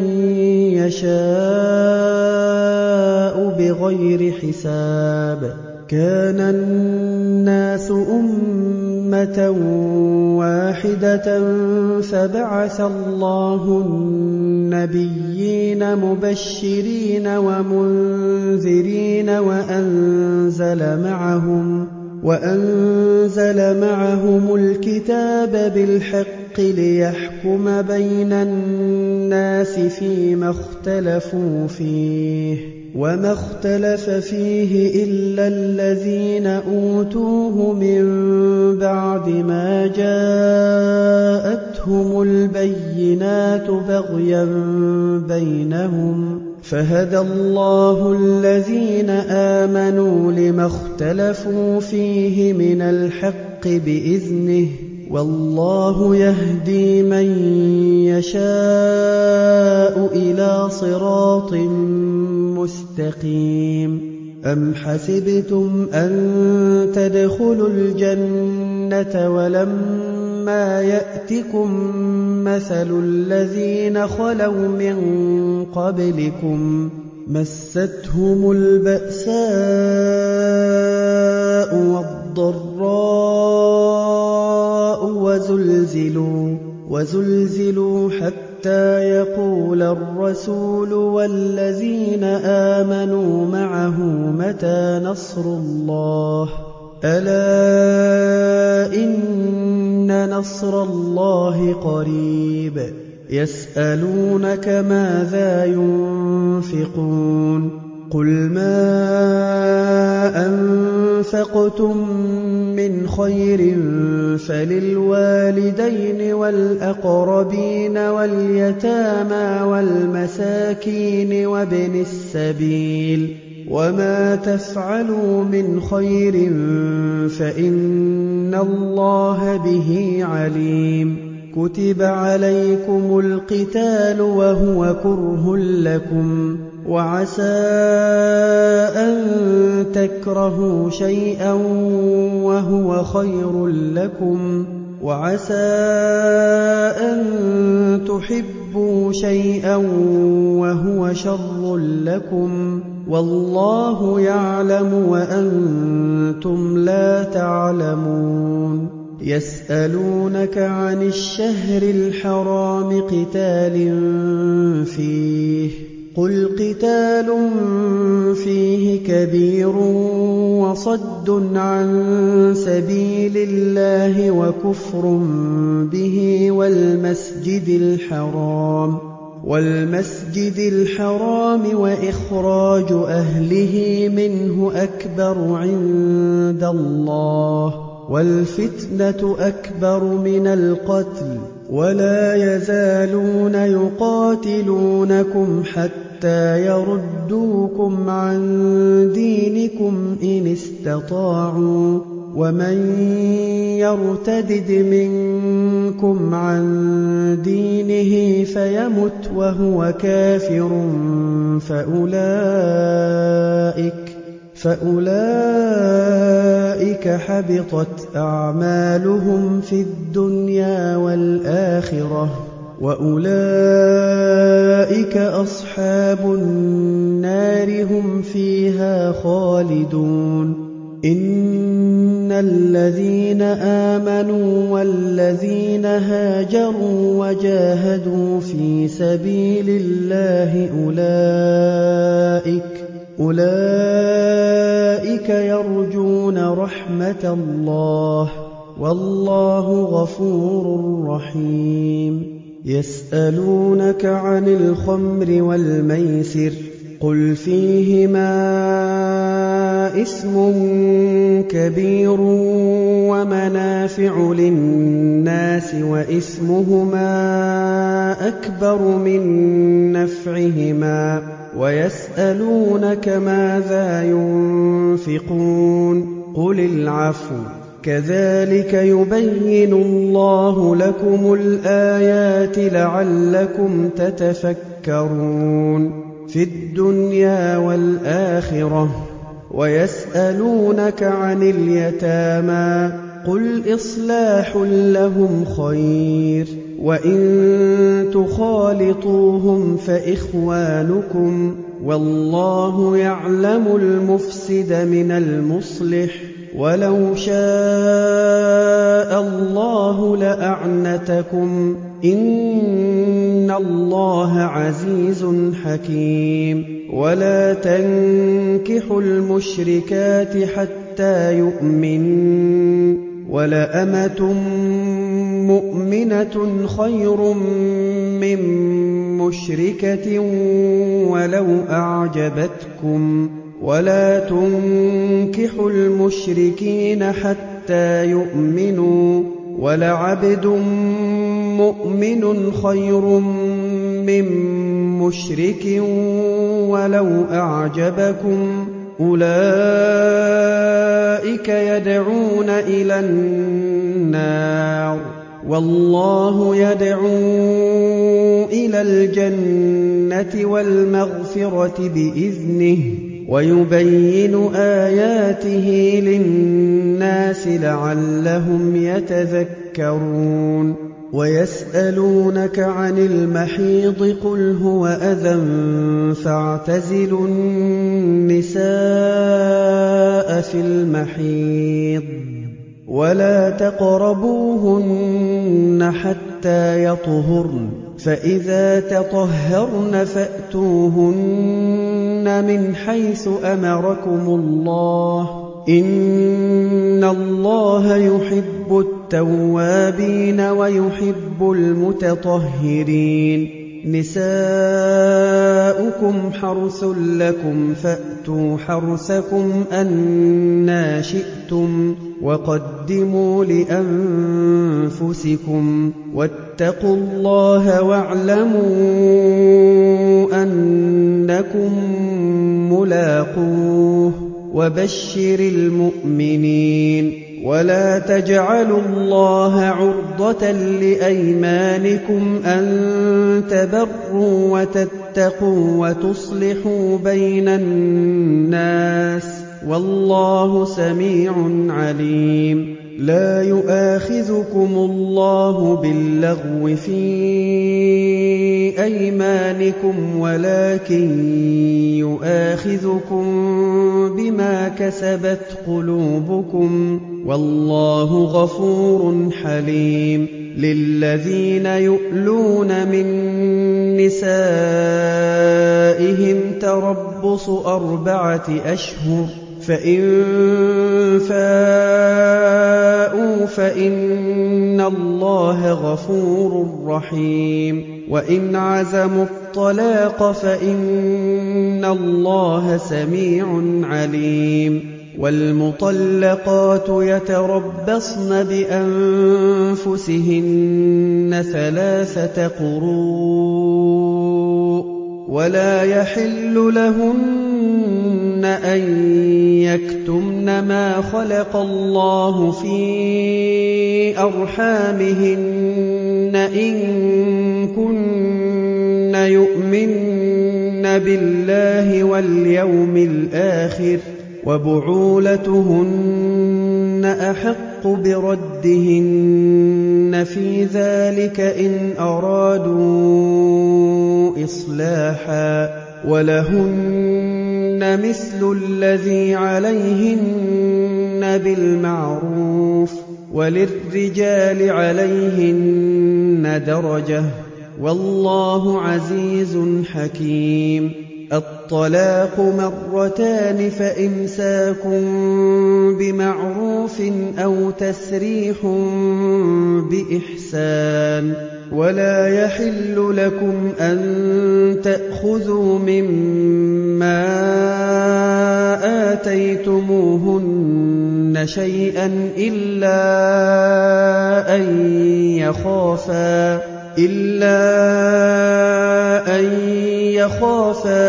[SPEAKER 1] يشاء بغير حساب كان الناس أمة واحدة فبعث الله النبيين مبشرين ومنذرين وأنزل معهم وأنزل معهم الكتاب بالحق ليحكم بين الناس فيما اختلفوا فيه وما اختلف فيه إلا الذين أوتوه من بعد ما جاءتهم البينات بغيا بينهم فهدى الله الذين آمنوا لما اختلفوا فيه من الحق بإذنه والله يهدي من يشاء إلى صراط مستقيم أم حسبتم أن تدخلوا الجنة ولما يأتكم مثل الذين خلوا من قبلكم مستهم البأساء والضراء وزلزلوا وزلزلوا حتى يقول الرسول والذين آمنوا معه متى نصر الله ألا إن نصر الله قريب يسألونك ماذا ينفقون قُلْ مَا أَنفَقْتُم مِّنْ خَيْرٍ فَلِلْوَالِدَيْنِ وَالْأَقْرَبِينَ وَالْيَتَامَىٰ وَالْمَسَاكِينِ وَابْنِ السَّبِيلِ ۗ وَمَا تَفْعَلُوا مِنْ خَيْرٍ فَإِنَّ اللَّهَ بِهِ عَلِيمٌ. كُتِبَ عَلَيْكُمُ الْقِتَالُ وَهُوَ كُرْهٌ لَّكُمْ ۖ وَعَسَىٰ أَن تَكْرَهُوا شَيْئًا وَهُوَ خَيْرٌ لَّكُمْ ۖ وَعَسَىٰ أَن تُحِبُّوا شَيْئًا وَهُوَ شَرٌّ لَّكُمْ ۗ وَاللَّهُ يَعْلَمُ وَأَنتُمْ لَا تَعْلَمُونَ. يَسْأَلُونَكَ عَنِ الشَّهْرِ الْحَرَامِ قِتَالٍ فِيهِ ۖ قُلْ قِتَالٌ فِيهِ كَبِيرٌ وَصَدٌّ عَن سَبِيلِ اللَّهِ وَكُفْرٌ بِهِ وَالْمَسْجِدِ الْحَرَامِ وَالْمَسْجِدِ الْحَرَامِ وَإِخْرَاجُ أَهْلِهِ مِنْهُ أَكْبَرُ عِندَ اللَّهِ، وَالْفِتْنَةُ أَكْبَرُ مِنَ الْقَتْلِ ۗ وَلَا يَزَالُونَ يُقَاتِلُونَكُمْ حَتَّىٰ يَرُدُّوكُمْ عَن دِينِكُمْ إِنِ اسْتَطَاعُوا ۚ وَمَن يَرْتَدِدْ مِنكُمْ عَن دِينِهِ فَيَمُتْ وَهُوَ كَافِرٌ فَأُولَٰئِكَ فَأُولَٰئِكَ حَبِطَتْ أَعْمَالُهُمْ فِي الدُّنْيَا وَالْآخِرَةِ ۖ وَأُولَٰئِكَ أَصْحَابُ النَّارِ ۖ هُمْ فِيهَا خَالِدُونَ. إِنَّ الَّذِينَ آمَنُوا وَالَّذِينَ هَاجَرُوا وَجَاهَدُوا فِي سَبِيلِ اللَّهِ أُولَٰئِكَ أُولَٰئِكَ يَرْجُونَ رَحْمَتَ اللَّهِ ۚ وَاللَّهُ غَفُورٌ رَّحِيمٌ. يَسْأَلُونَكَ عَنِ الْخَمْرِ وَالْمَيْسِرِ، قُلْ فِيهِمَا إِثْمٌ كَبِيرٌ وَمَنَافِعُ لِلنَّاسِ وَإِثْمُهُمَا أَكْبَرُ مِن نَّفْعِهِمَا ۗ وَيَسْأَلُونَكَ مَاذَا يُنفِقُونَ قُلِ الْعَفْوَ ۗ كَذَٰلِكَ يُبَيِّنُ اللَّهُ لَكُمُ الْآيَاتِ لَعَلَّكُمْ تَتَفَكَّرُونَ فِي الدُّنْيَا وَالْآخِرَةِ. وَيَسْأَلُونَكَ عَنِ الْيَتَامَىٰ، قُلْ إِصْلَاحٌ لَّهُمْ خَيْرٌ ۖ وَإِن تُخَالِطُوهُمْ فَإِخْوَانُكُمْ ۚ وَاللَّهُ يَعْلَمُ الْمُفْسِدَ مِنَ الْمُصْلِحِ ۚ وَلَوْ شَاءَ اللَّهُ لَأَعْنَتَكُمْ ۚ إِنَّ اللَّهَ عَزِيزٌ حَكِيمٌ. وَلَا تَنكِحُوا الْمُشْرِكَاتِ حَتَّىٰ يُؤْمِنَّ ۚ وَلَأَمَةٌ مُّؤْمِنَةٌ خَيْرٌ مِّن مُّشْرِكَةٍ وَلَوْ أَعْجَبَتْكُمْ ۗ وَلَا تُنكِحُوا الْمُشْرِكِينَ حَتَّىٰ يُؤْمِنُوا ۚ وَلَعَبْدٌ مُّؤْمِنٌ خَيْرٌ مِّن مُّشْرِكٍ وَلَوْ أَعْجَبَكُمْ ۗ أُولَٰئِكَ يَدْعُونَ إِلَى النَّارِ ۖ وَاللَّهُ يَدْعُو إِلَى الْجَنَّةِ وَالْمَغْفِرَةِ بِإِذْنِهِ ۖ وَيُبَيِّنُ آيَاتِهِ لِلنَّاسِ لَعَلَّهُمْ يَتَذَكَّرُونَ. وَيَسْأَلُونَكَ عَنِ الْمَحِيضِ، قُلْ هُوَ أَذًى فَاعْتَزِلُوا النِّسَاءَ فِي الْمَحِيضِ ۖ وَلَا تَقْرَبُوهُنَّ حَتَّىٰ يَطْهُرْنَ، فَإِذَا تَطَهَّرْنَ فَأْتُوهُنَّ مِنْ حَيْثُ أَمَرَكُمُ اللَّهُ ۚ إِنَّ اللَّهَ يُحِبُّ التَّوَّابِينَ وَيُحِبُّ الْمُتَطَهِّرِينَ. نساؤكم حرث لكم فأتوا حرثكم أنى شئتم وقدموا لأنفسكم واتقوا الله واعلموا أنكم ملاقوه وبشر المؤمنين ولا تجعلوا الله عرضة لأيمانكم أن تبروا وتتقوا وتصلحوا بين الناس والله سميع عليم لا يؤاخذكم الله باللغو في أيمانكم ولكن يؤاخذكم بما كسبت قلوبكم والله غفور حليم للذين يؤلون من نسائهم تربص أربعة أشهر فإن فاءوا فإن الله غفور رحيم وإن عزموا الطلاق فإن الله سميع عليم والمطلقات يتربصن بأنفسهن ثلاثة قروء ولا يحل لهن أن يكتمن ما خلق الله في أرحامهن إن كن يؤمن بالله واليوم الآخر وبعولتهن أحق بردهن في ذلك إن أرادوا إصلاحا ولهن مثل الذي عليهن بالمعروف وللرجال عليهن درجة والله عزيز حكيم الطلاق مرتان فإمساك بمعروف أو تسريح بإحسان ولا يحل لكم أن تأخذوا مما آتيتموهن شيئا إلا أن يخافا إلا أن يخافا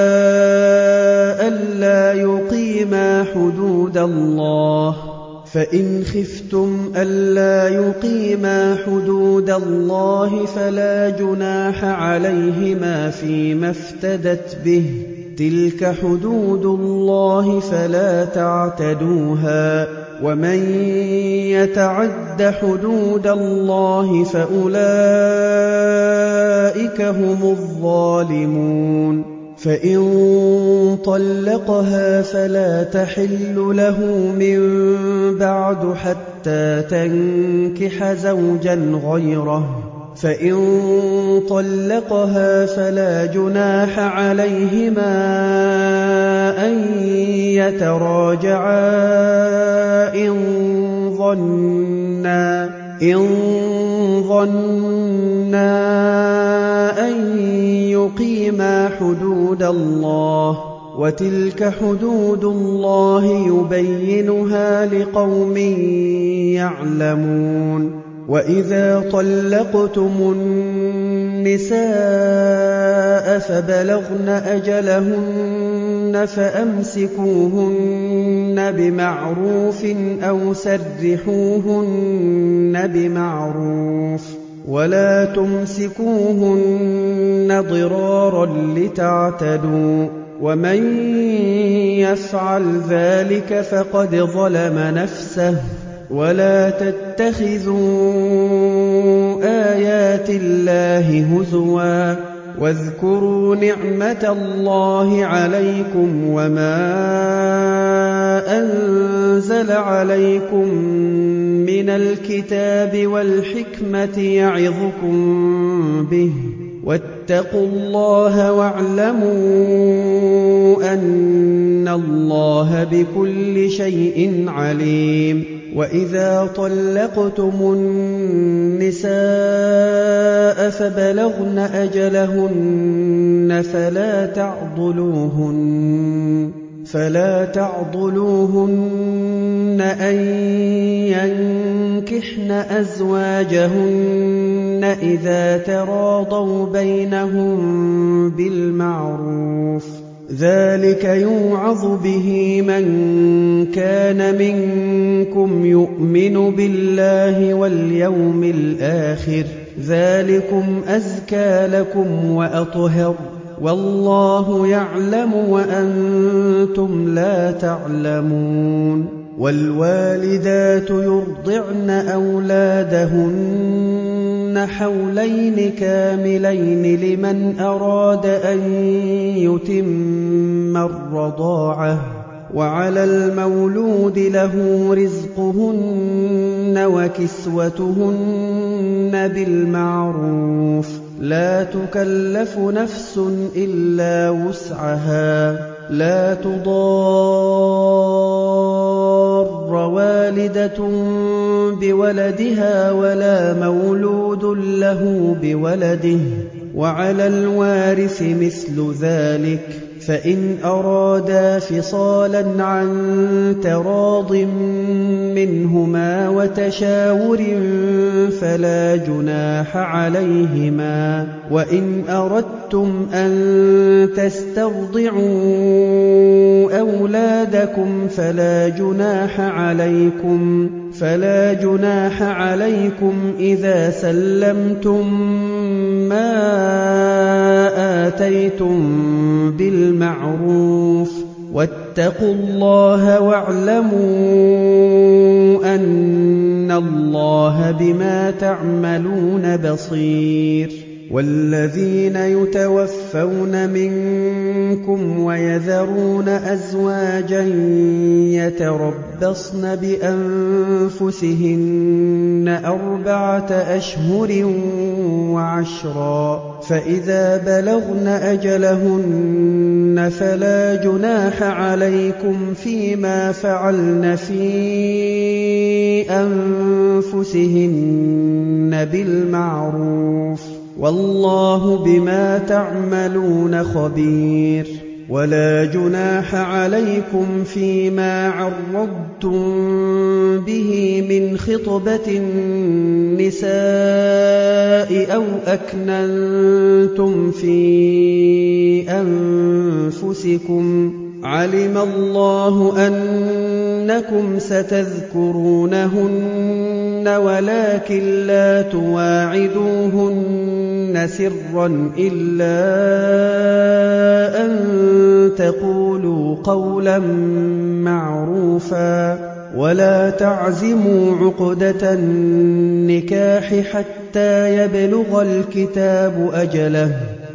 [SPEAKER 1] ألا يقيما حدود الله فإن خفتم ألا يقيما حدود الله فلا جناح عليهما فيما افتدت به تلك حدود الله فلا تعتدوها ومن يتعد حدود الله فأولئك هم الظالمون فإن طلقها فلا تحل له من بعد حتى تنكح زوجا غيره فإن طلقها فلا جناح عليهما أن يتراجعا إن ظنا إن ظنا أن يقيما حدود الله وتلك حدود الله يبينها لقوم يعلمون وإذا طلقتم النساء فبلغن أجلهن فأمسكوهن بمعروف أو سرحوهن بمعروف ولا تمسكوهن ضرارا لتعتدوا ومن يفعل ذلك فقد ظلم نفسه ولا تتخذوا آيات الله هزوا واذكروا نعمة الله عليكم وما أنزل عليكم من الكتاب والحكمة يعظكم به واتقوا الله واعلموا أن الله بكل شيء عليم وإذا طلقتم النساء فبلغن أجلهن فلا تعضلوهن فلا تعضلوهن أن ينكحن أزواجهن إذا تراضوا بينهم بالمعروف ذلك يوعظ به من كان منكم يؤمن بالله واليوم الآخر ذلكم أزكى لكم وأطهر والله يعلم وأنتم لا تعلمون والوالدات يرضعن أولادهن حولين كاملين لمن أراد أن يتم الرضاعة وعلى المولود له رزقهن وكسوتهن بالمعروف لا تكلف نفس إلا وسعها لا تضار والدة بولدها ولا مولود له بولده وعلى الوارث مثل ذلك فإن أرادا فصالا عن تراض منهما وتشاور فلا جناح عليهما وإن أردتم أن تسترضعوا أولادكم فلا جناح عليكم فلا جناح عليكم إذا سلمتم ما آتيتم بالمعروف واتقوا الله واعلموا أن الله بما تعملون بصير والذين يتوفون منكم ويذرون أزواجا يتربصن بأنفسهن أربعة أشهر وعشرا فإذا بلغن أجلهن فلا جناح عليكم فيما فعلن في أنفسهن بالمعروف والله بما تعملون خبير ولا جناح عليكم فيما عرضتم به من خطبة النساء أو أكننتم في أنفسكم علم الله أنكم ستذكرونهن ولكن لا تواعدوهن سرا إلا أن تقولوا قولا معروفا ولا تعزموا عقدة النكاح حتى يبلغ الكتاب أجله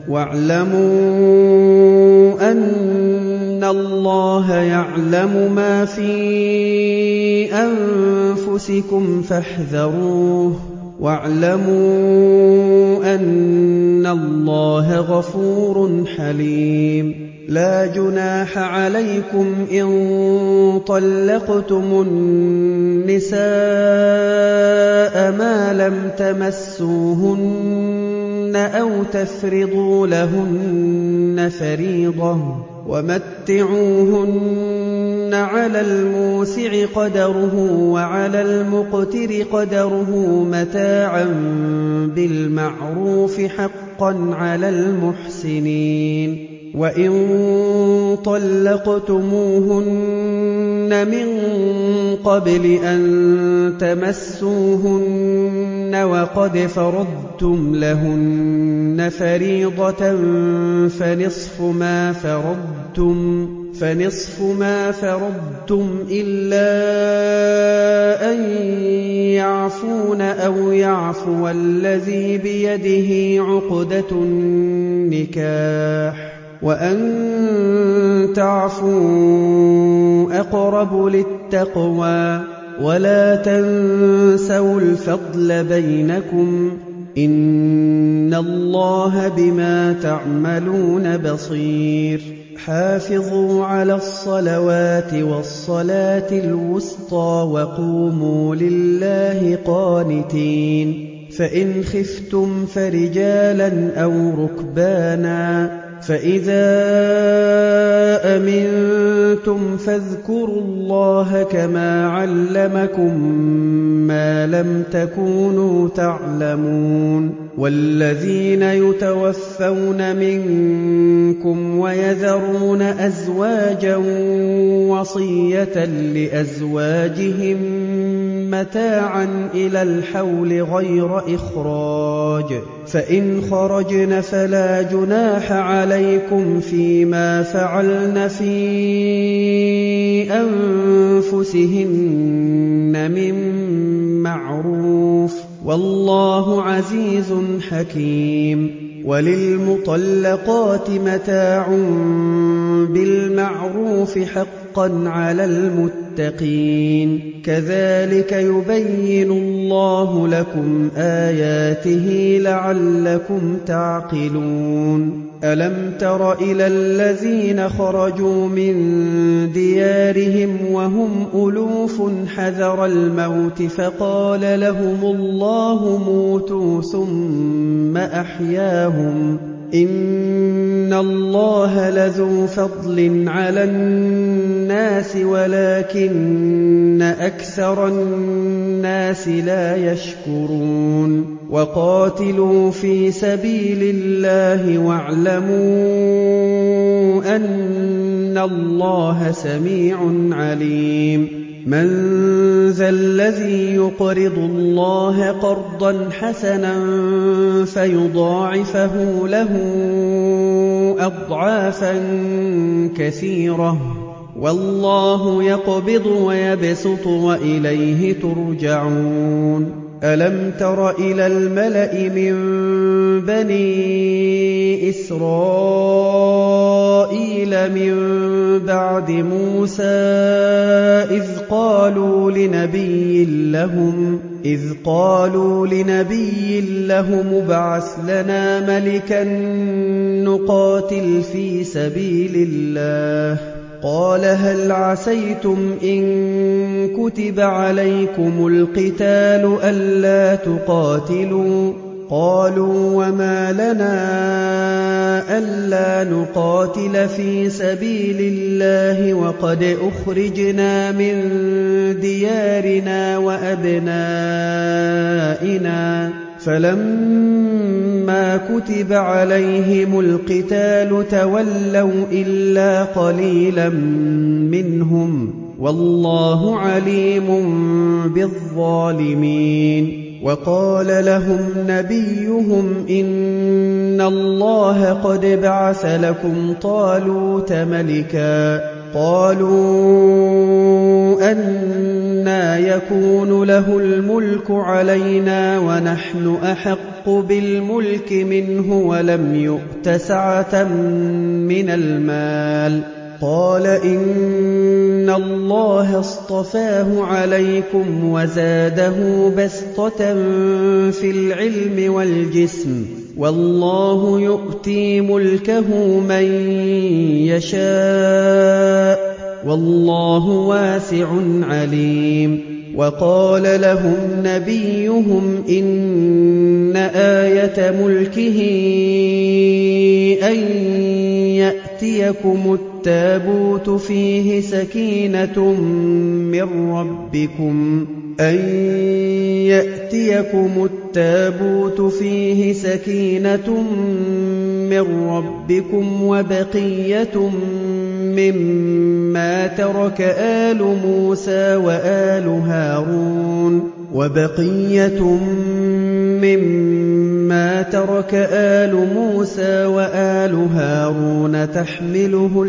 [SPEAKER 1] واعلموا أن الله يعلم ما في أنفسكم فاحذروه واعلموا أن الله غفور حليم لا جناح عليكم إن طلقتم النساء ما لم تمسوهن أو تفرضوا لهن فريضة ومتعوهن على الموسع قدره وعلى المقتر قدره متاعا بالمعروف حقا على المحسنين وإن طلقتموهن من قبل أن تمسوهن وقد فرضتم لهن فريضة فنصف ما فرضتم فنصف ما فرضتم إلا أن يعفون أو يعفو الذي بيده عقدة النكاح وأن تعفوا أقرب للتقوى ولا تنسوا الفضل بينكم إن الله بما تعملون بصير حافظوا على الصلوات والصلاة الوسطى وقوموا لله قانتين فإن خفتم فرجالا أو ركبانا فإذا أمنتم فاذكروا الله كما علمكم ما لم تكونوا تعلمون والذين يتوفون منكم ويذرون أزواجا وصية لأزواجهم متاعا إلى الحول غير إخراج فإن خرجن فلا جناح عليكم فيما فعلن في أنفسهن من معروف والله عزيز حكيم وللمطلقات متاع بالمعروف حقا على المتقين كذلك يبين الله لكم آياته لعلكم تعقلون ألم تر إلى الذين خرجوا من ديارهم وهم ألوف حذر الموت فقال لهم الله موتوا ثم أحياهم إن الله لذو فضل على الناس ولكن أكثر الناس لا يشكرون وقاتلوا في سبيل الله واعلموا أن الله سميع عليم من ذا الذي يقرض الله قرضا حسنا فيضاعفه له أضعافا كثيرة والله يقبض ويبسط وإليه ترجعون ألم تر إلى الملأ من بني إسرائيل من بعد موسى إذ قالوا لنبي لهم إذ قالوا لنبي لهم ابعث لنا ملكا نقاتل في سبيل الله قال هل عسيتم إن كتب عليكم القتال ألا تقاتلوا قالوا وما لنا ألا نقاتل في سبيل الله وقد أخرجنا من ديارنا وأبنائنا فلما كتب عليهم القتال تولوا إلا قليلا منهم والله عليم بالظالمين وقال لهم نبيهم إن الله قد بعث لكم طالوت ملكا قالوا أنى يكون له الملك علينا ونحن أحق بالملك منه ولم يؤت سعة من المال قال إن الله اصطفاه عليكم وزاده بسطة في العلم والجسم والله يؤتي ملكه من يشاء والله واسع عليم وقال لهم نبيهم إن آية ملكه أن يأتيكم التابوت فيه سكينة من ربكم أن يأتيكم التابوت فيه سكينة من ربكم وبقية مما ترك آل موسى وآل هارون وبقية مما ترك آل موسى وآل هارون تحمله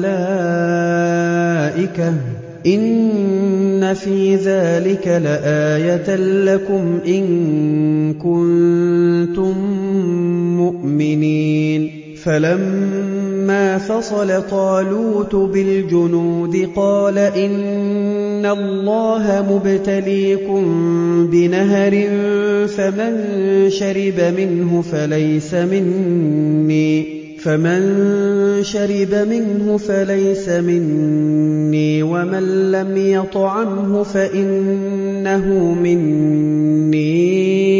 [SPEAKER 1] الملائكة إن في ذلك لآية لكم إن كنتم مؤمنين فلما فصل طالوت بالجنود قال إن الله مبتليكم بنهر فمن شرب منه فليس مني فمن شرب منه فليس مني ومن لم يطعمه فإنه مني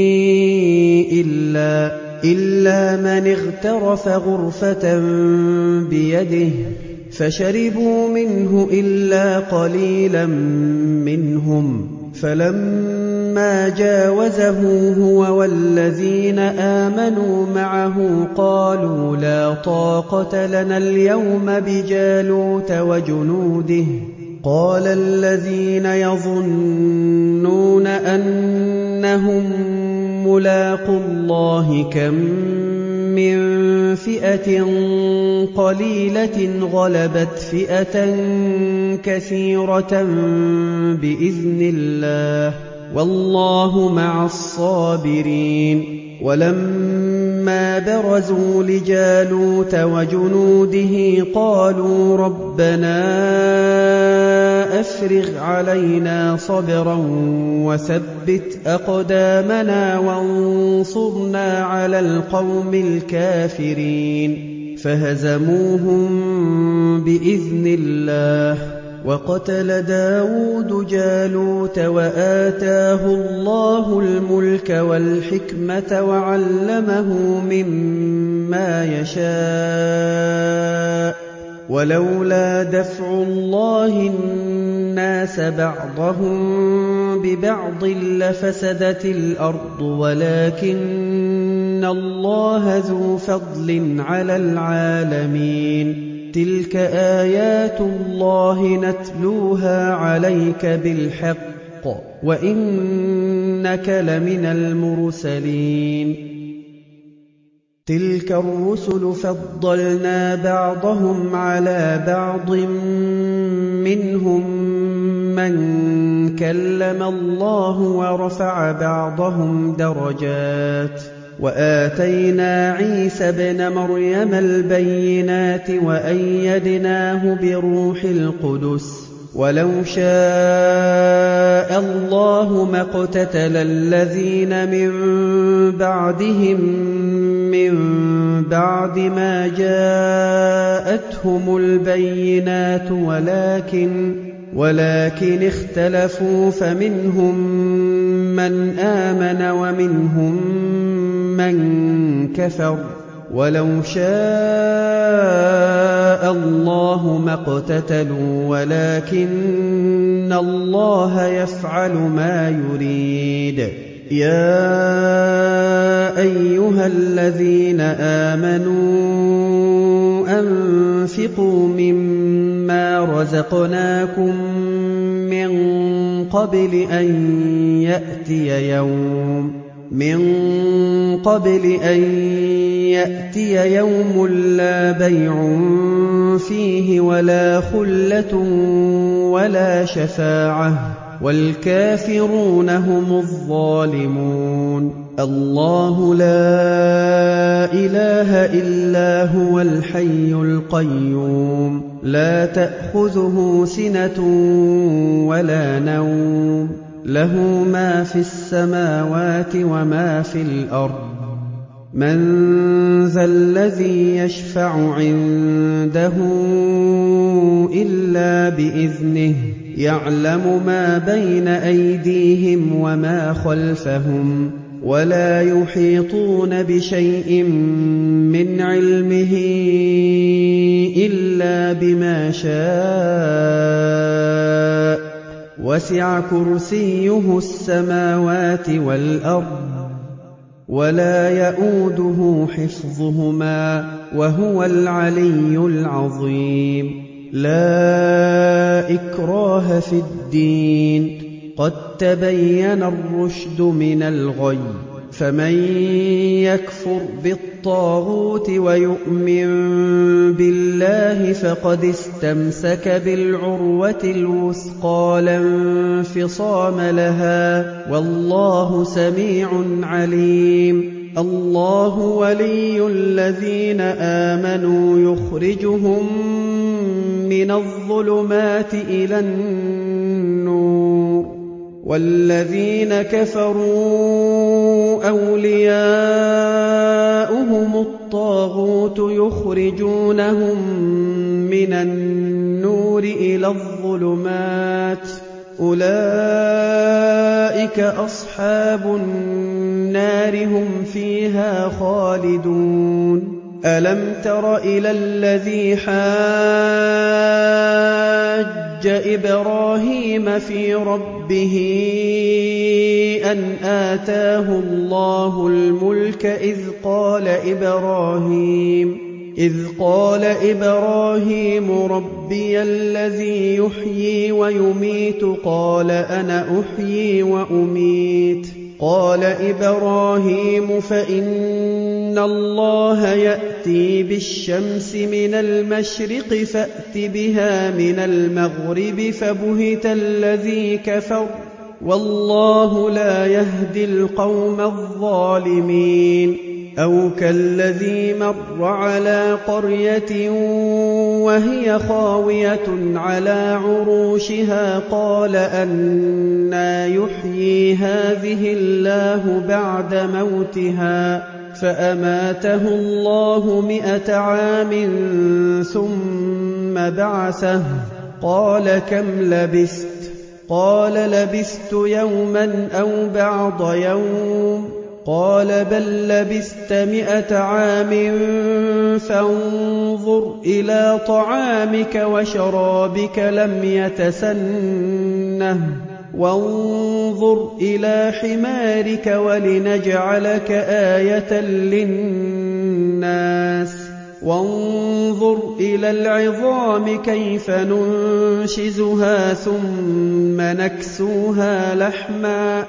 [SPEAKER 1] إلا, إلا من اغترف غرفة بيده فشربوا منه إلا قليلا منهم فلما جاوزه هو والذين آمنوا معه قالوا لا طاقة لنا اليوم بجالوت وجنوده قال الذين يظنون أنهم ملاقو الله كم من فئة قليلة غلبت فئة كثيرة بإذن الله والله مع الصابرين ولما برزوا لجالوت وجنوده قالوا ربنا أفرغ علينا صبرا وثبت أقدامنا وانصرنا على القوم الكافرين فهزموهم بإذن الله وقتل داود جالوت وآتاه الله الملك والحكمة وعلمه مما يشاء ولولا دفع الله الناس بعضهم ببعض لفسدت الأرض ولكن الله ذو فضل على العالمين تلك آيات الله نتلوها عليك بالحق وإنك لمن المرسلين تلك الرسل فضلنا بعضهم على بعض منهم من كلم الله ورفع بعضهم درجات وآتينا عيسى ابن مريم البينات وأيدناه بروح القدس ولو شاء الله ما اقتتل الذين من بعدهم من بعد ما جاءتهم البينات ولكن ولكن اختلفوا فمنهم من آمن ومنهم من كفر ولو شاء الله ما اقتتلوا ولكن الله يفعل ما يريد يا أيها الذين آمنوا أنفقوا مما رزقناكم من قبل أن يأتي يوم من قبل أن يأتي يوم لا بيع فيه ولا خلة ولا شفاعة والكافرون هم الظالمون الله لا إله إلا هو الحي القيوم لا تأخذه سنة ولا نوم له ما في السماوات وما في الأرض من ذا الذي يشفع عنده إلا بإذنه يعلم ما بين أيديهم وما خلفهم ولا يحيطون بشيء من علمه إلا بما شاء وسع كرسيه السماوات والأرض ولا يؤوده حفظهما وهو العلي العظيم لا إكراه في الدين قد تبين الرشد من الغي فمن يكفر بالطاغوت ويؤمن بالله فقد استمسك بالعروة الوثقى لا انفصام لها والله سميع عليم الله ولي الذين آمنوا يخرجهم من الظلمات إلى النور وَالَّذِينَ كَفَرُوا أَوْلِيَاؤُهُمُ الطَّاغُوتُ يُخْرِجُونَهُم مِّنَ النُّورِ إِلَى الظُّلُمَاتِ ۗ أُولَٰئِكَ أَصْحَابُ النَّارِ ۖ هُمْ فِيهَا خَالِدُونَ أَلَمْ تَرَ إِلَى الَّذِي حَاجَّ إِبْرَاهِيمَ فِي رَبِّهِ أَنْ آتَاهُ اللَّهُ الْمُلْكَ إِذْ قَالَ إِبْرَاهِيمُ إِذْ قَالَ إِبْرَاهِيمُ رَبِّيَ الَّذِي يُحْيِي وَيُمِيتُ قَالَ أَنَا أُحْيِي وَأُمِيتُ قَالَ إِبْرَاهِيمُ فَإِنَّ اللَّهَ يَأْتِي بِالشَّمْسِ مِنَ الْمَشْرِقِ فَأْتِ بِهَا مِنَ الْمَغْرِبِ فَبُهِتَ الَّذِي كَفَرَ وَاللَّهُ لَا يَهْدِي الْقَوْمَ الظَّالِمِينَ أَوْ كَالَّذِي مَرَّ عَلَىٰ قَرْيَةٍ وَهِيَ خَاوِيَةٌ عَلَىٰ عُرُوشِهَا قَالَ أَنَّىٰ يُحْيِي هَٰذِهِ اللَّهُ بَعْدَ مَوْتِهَا فَأَمَاتَهُ اللَّهُ مِائَةَ عَامٍ ثُمَّ بَعَثَهُ قَالَ كَمْ لَبِثْتَ قَالَ لَبِثْتُ يَوْمًا أَوْ بَعْضَ يَوْمٍ قَالَ بَل لَّبِثْتَ مِائَةَ عَامٍ فَانظُرْ إِلَىٰ طَعَامِكَ وَشَرَابِكَ لَمْ يَتَسَنَّهْ وَانظُرْ إِلَىٰ حِمَارِكَ وَلِنَجْعَلَكَ آيَةً لِّلنَّاسِ وَانظُرْ إِلَى الْعِظَامِ كَيْفَ نُنشِزُهَا ثُمَّ نَكْسُوهَا لَحْمًا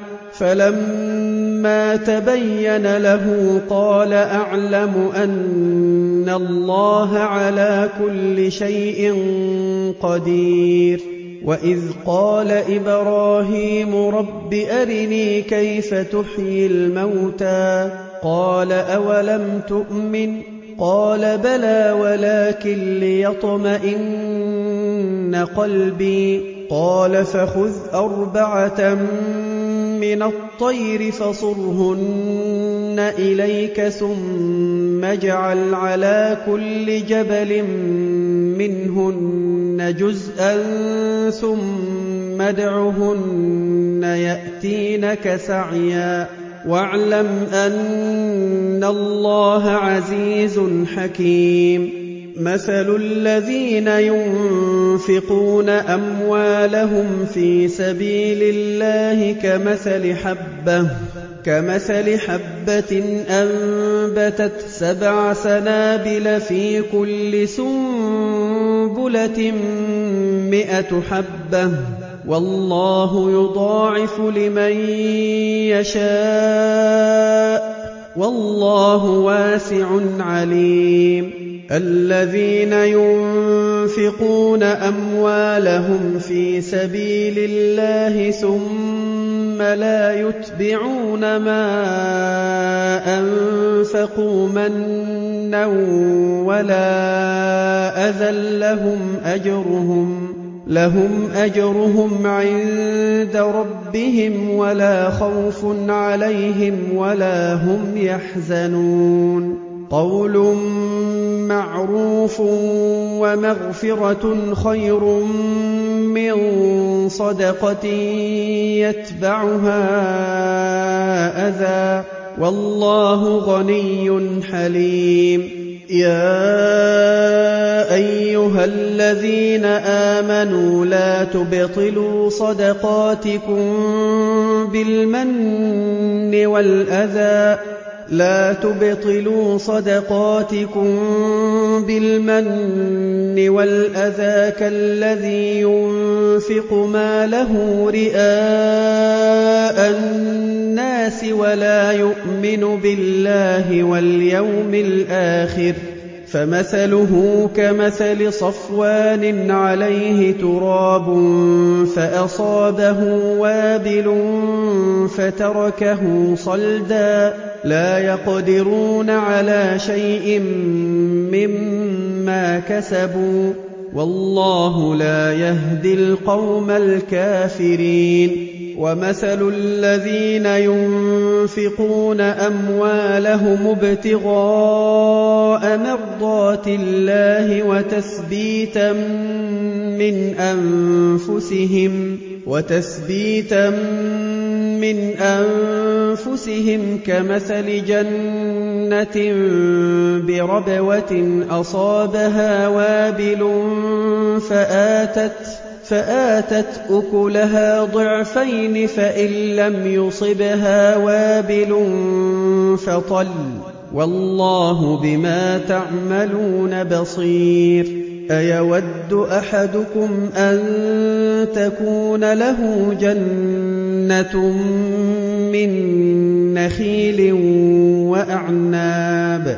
[SPEAKER 1] فَلَمَّا تَبَيَّنَ لَهُ قَالَ أَعْلَمُ أَنَّ اللَّهَ عَلَىٰ كُلِّ شَيْءٍ قَدِيرٌ وَإِذْ قَالَ إِبْرَاهِيمُ رَبِّ أَرِنِي كَيْفَ تُحْيِي الْمَوْتَىٰ قَالَ أَوَلَمْ تُؤْمِنْ قَالَ بَلَىٰ وَلَٰكِن لِّيَطْمَئِنَّ قَلْبِي قَالَ فَخُذْ أَرْبَعَةً مِّنَ الطَّيْرِ فَصُرْهُنَّ إِلَيْكَ ثُمَّ اجْعَلْ عَلَىٰ كُلِّ جَبَلٍ مِّنْهُنَّ جُزْءًا ثُمَّ ادْعُهُنَّ يَأْتِينَكَ سَعْيًا وَاعْلَمْ أَنَّ اللَّهَ عَزِيزٌ حَكِيمٌ مَثَلُ الَّذِينَ يُنفِقُونَ أَمْوَالَهُمْ فِي سَبِيلِ اللَّهِ كَمَثَلِ حَبَّةٍ كَمَثَلِ حَبَّةٍ أَنبَتَتْ سَبْعَ سَنَابِلَ فِي كُلِّ سُنبُلَةٍ مِّائَةُ حَبَّةٍ وَاللَّهُ يُضَاعِفُ لِمَن يَشَاءُ وَاللَّهُ وَاسِعٌ عَلِيمٌ الَّذِينَ يُنفِقُونَ أَمْوَالَهُمْ فِي سَبِيلِ اللَّهِ ثُمَّ لَا يُتْبِعُونَ مَا أَنفَقُوا مَنًّا وَلَا أَذًى لَّهُمْ أَجْرُهُمْ لهم أجرهم عند ربهم ولا خوف عليهم ولا هم يحزنون قول معروف ومغفرة خير من صدقة يتبعها أذى والله غني حليم يا أيها الذين آمنوا لا تبطلوا صدقاتكم بالمن والأذى لا تبطلوا صدقاتكم بالمن والأذى كالذي ينفق ماله رئاء الناس ولا يؤمن بالله واليوم الآخر فمثله كمثل صفوان عليه تراب فأصابه وابل فتركه صلدا لا يقدرون على شيء مما كسبوا والله لا يهدي القوم الكافرين ومثل الذين ينفقون أموالهم ابتغاء مرضات الله وتثبيتا من أنفسهم وتثبيتا من أنفسهم كمثل جنة بربوة أصابها وابل فآتت فآتت أكلها ضعفين فإن لم يصبها وابل فطل والله بما تعملون بصير أيود أحدكم أن تكون له جنة من نخيل وأعناب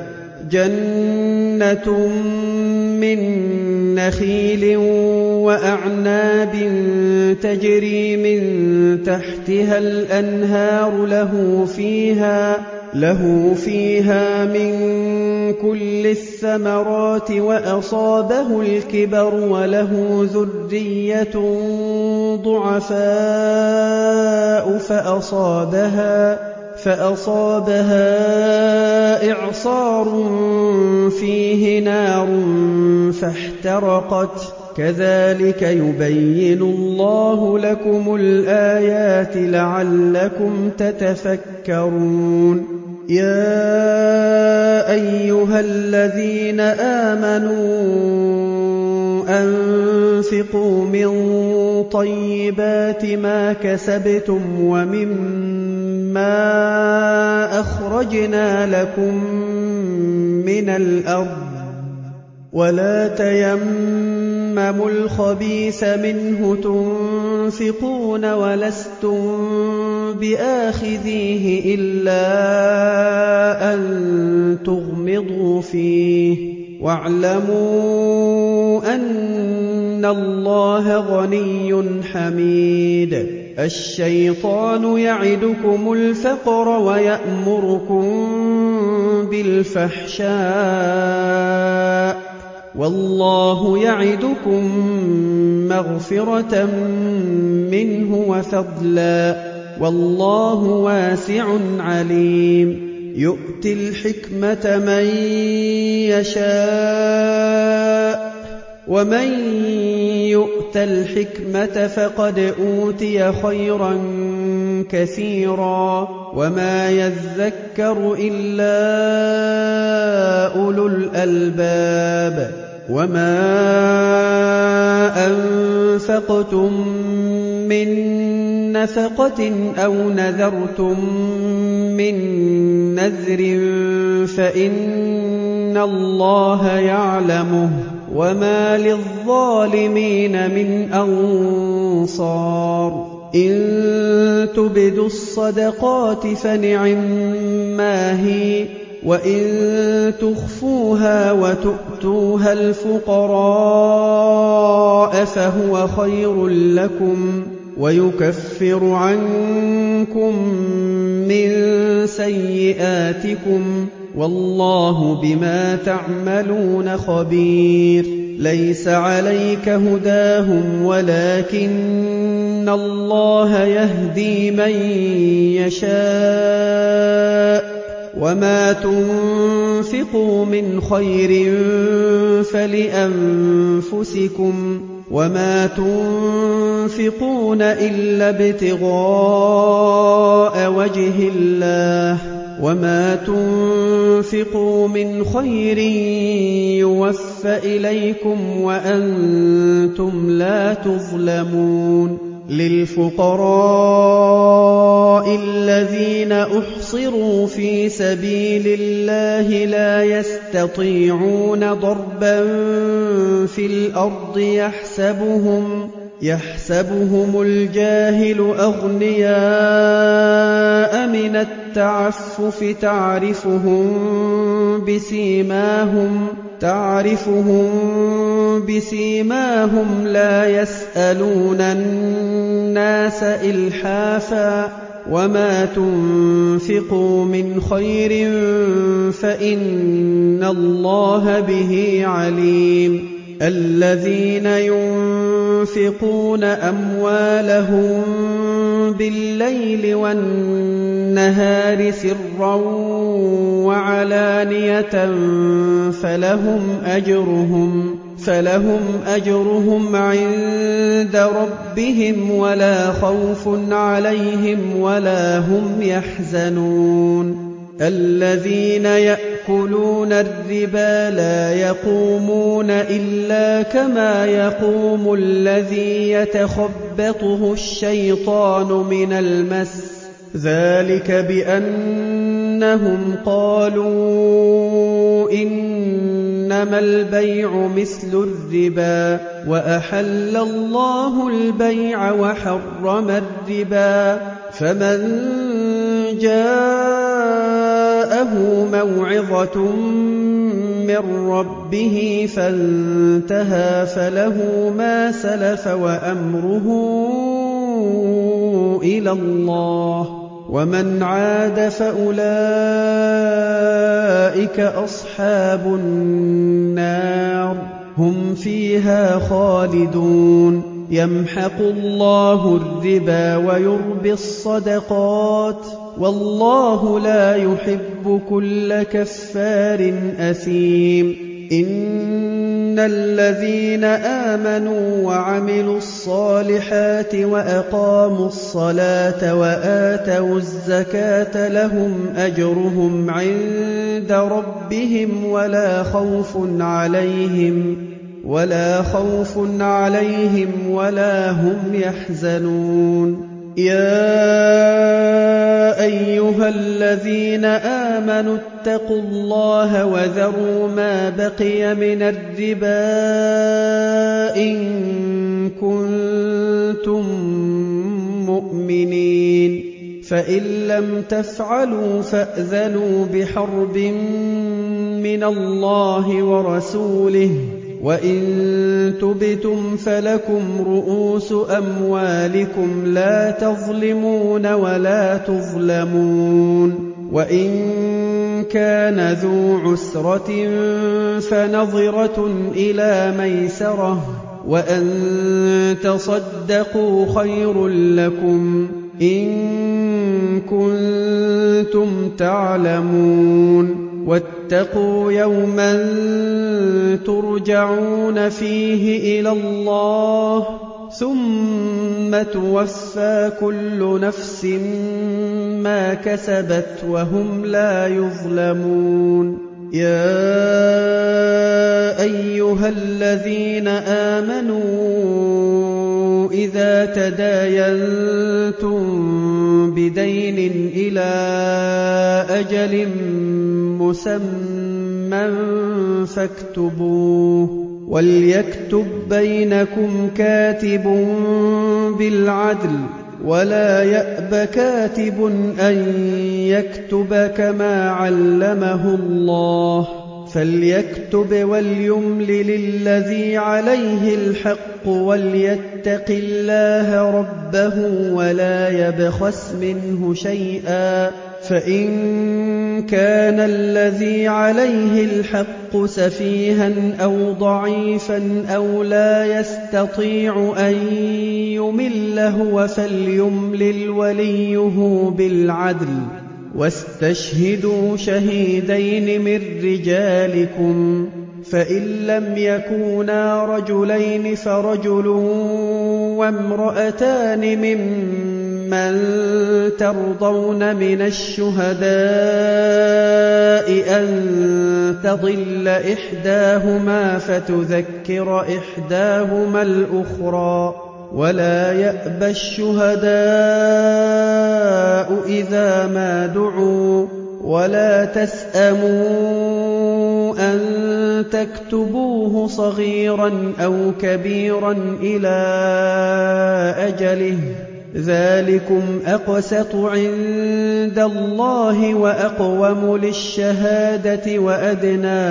[SPEAKER 1] جنة من نخيل وأعناب تجري من تحتها الأنهار له فيها له فيها من كل الثمرات وأصابه الكبر وله ذرية ضعفاء فأصابها فأصابها إعصار فيه نار فاحترقت كذلك يبين الله لكم الآيات لعلكم تتفكرون يا أيها الذين آمنوا أنفقوا من طيبات ما كسبتم ومما أخرجنا لكم من الأرض ولا تيمموا الخبيث منه تنفقون ولستم بآخذيه إلا أن تغمضوا فيه واعلموا أن الله غني حميد الشيطان يعدكم الفقر ويأمركم بالفحشاء والله يعدكم مغفرة منه وفضلا والله واسع عليم يؤتي الحكمة من يشاء ومن يؤت الحكمة فقد أوتي خيرا كثيرا وما يذكر إلا أولو الألباب وما أنفقتم من نفقة أو نذرتم من نذر فإن الله يعلمه وما للظالمين من أنصار إن تبدوا الصدقات فنعما هي وإن تخفوها وتؤتوها الفقراء فهو خير لكم ويكفر عنكم من سيئاتكم والله بما تعملون خبير ليس عليك هداهم ولكن الله يهدي من يشاء وما تنفقوا من خير فلأنفسكم وما تنفقون إلا ابتغاء وجه الله وما تنفقوا من خير يوف إليكم وأنتم لا تظلمون للفقراء الذين أحصروا في سبيل الله لا يستطيعون ضربا في الأرض يحسبهم يحسبهم الجاهل أغنياء من التعفف تعرفهم بسيماهم تعرفهم بسيماهم لا يسألون الناس إلحافا وما تنفقوا من خير فإن الله به عليم الذين ينفقون أموالهم بِاللَّيْلِ وَالنَّهَارِ سِرًّا وَعَلَانِيَةً فَلَهُمْ أَجْرُهُمْ فَلَهُمْ أَجْرُهُمْ عِندَ رَبِّهِمْ وَلَا خَوْفٌ عَلَيْهِمْ وَلَا هُمْ يَحْزَنُونَ الَّذِينَ يَأْكُلُونَ الرِّبَا لَا يَقُومُونَ إِلَّا كَمَا يَقُومُ الَّذِي يَتَخَبَّطُهُ الشَّيْطَانُ مِنَ الْمَسِّ ذَلِكَ بِأَنَّهُمْ قَالُوا إِنَّمَا الْبَيْعُ مِثْلُ الرِّبَا وَأَحَلَّ اللَّهُ الْبَيْعَ وَحَرَّمَ الرِّبَا فَمَن جَاءَهُ مَوْعِظَةٌ مِّن رَّبِّهِ فَانتَهَىٰ فَلَهُ مَا سَلَفَ وَأَمْرُهُ إِلَى اللَّهِ وَمَنْ عَادَ فَأُولَٰئِكَ أَصْحَابُ النَّارِ هُمْ فِيهَا خَالِدُونَ يَمْحَقُ اللَّهُ الرِّبَا وَيُرْبِي الصَّدَقَاتِ وَاللَّهُ لَا يُحِبُّ كُلَّ كَفَّارٍ أَثِيمٍ إِنَّ الَّذِينَ آمَنُوا وَعَمِلُوا الصَّالِحَاتِ وَأَقَامُوا الصَّلَاةَ وَآتَوُا الزَّكَاةَ لَهُمْ أَجْرُهُمْ عِندَ رَبِّهِمْ وَلَا خَوْفٌ عَلَيْهِمْ وَلَا خَوْفٌ عَلَيْهِمْ وَلَا هُمْ يَحْزَنُونَ يَا أَيُّهَا الَّذِينَ آمَنُوا اتَّقُوا اللَّهَ وَذَرُوا مَا بَقِيَ مِنَ الرِّبَا إِن كُنتُم مُّؤْمِنِينَ فَإِن لَّمْ تَفْعَلُوا فَأْذَنُوا بِحَرْبٍ مِّنَ اللَّهِ وَرَسُولِهِ وَإِن تُبْتُمْ فَلَكُمْ رُءُوسُ أَمْوَالِكُمْ لَا تَظْلِمُونَ وَلَا تُظْلَمُونَ وَإِن كَانَ ذُو عُسْرَةٍ فَنَظِرَةٌ إِلَىٰ مَيْسَرَةٍ وَأَن تَصَدَّقُوا خَيْرٌ لَّكُمْ إِن كُنتُمْ تعلمون واتقوا يوما ترجعون فيه إلى الله ثم توفى كل نفس ما كسبت وهم لا يظلمون يا أيها الذين آمنوا إذا تداينتم بدين إلى أجل مسمى فاكتبوه وليكتب بينكم كاتب بالعدل ولا يأب كاتب أن يكتب كما علمه الله فليكتب وليملل الذي عليه الحق وليتق الله ربه ولا يبخس منه شيئا فإن كان الذي عليه الحق سفيها أو ضعيفا أو لا يستطيع أن يمل هو فليملل وليه بالعدل واستشهدوا شهيدين من رجالكم فإن لم يكونا رجلين فرجل وامرأتان ممن ترضون من الشهداء أن تضل إحداهما فتذكر إحداهما الأخرى ولا يأبى الشهداء إذا ما دعوا ولا تسأموا أن تكتبوه صغيرا أو كبيرا إلى أجله ذلكم أقسط عند الله وأقوم للشهادة وأدنى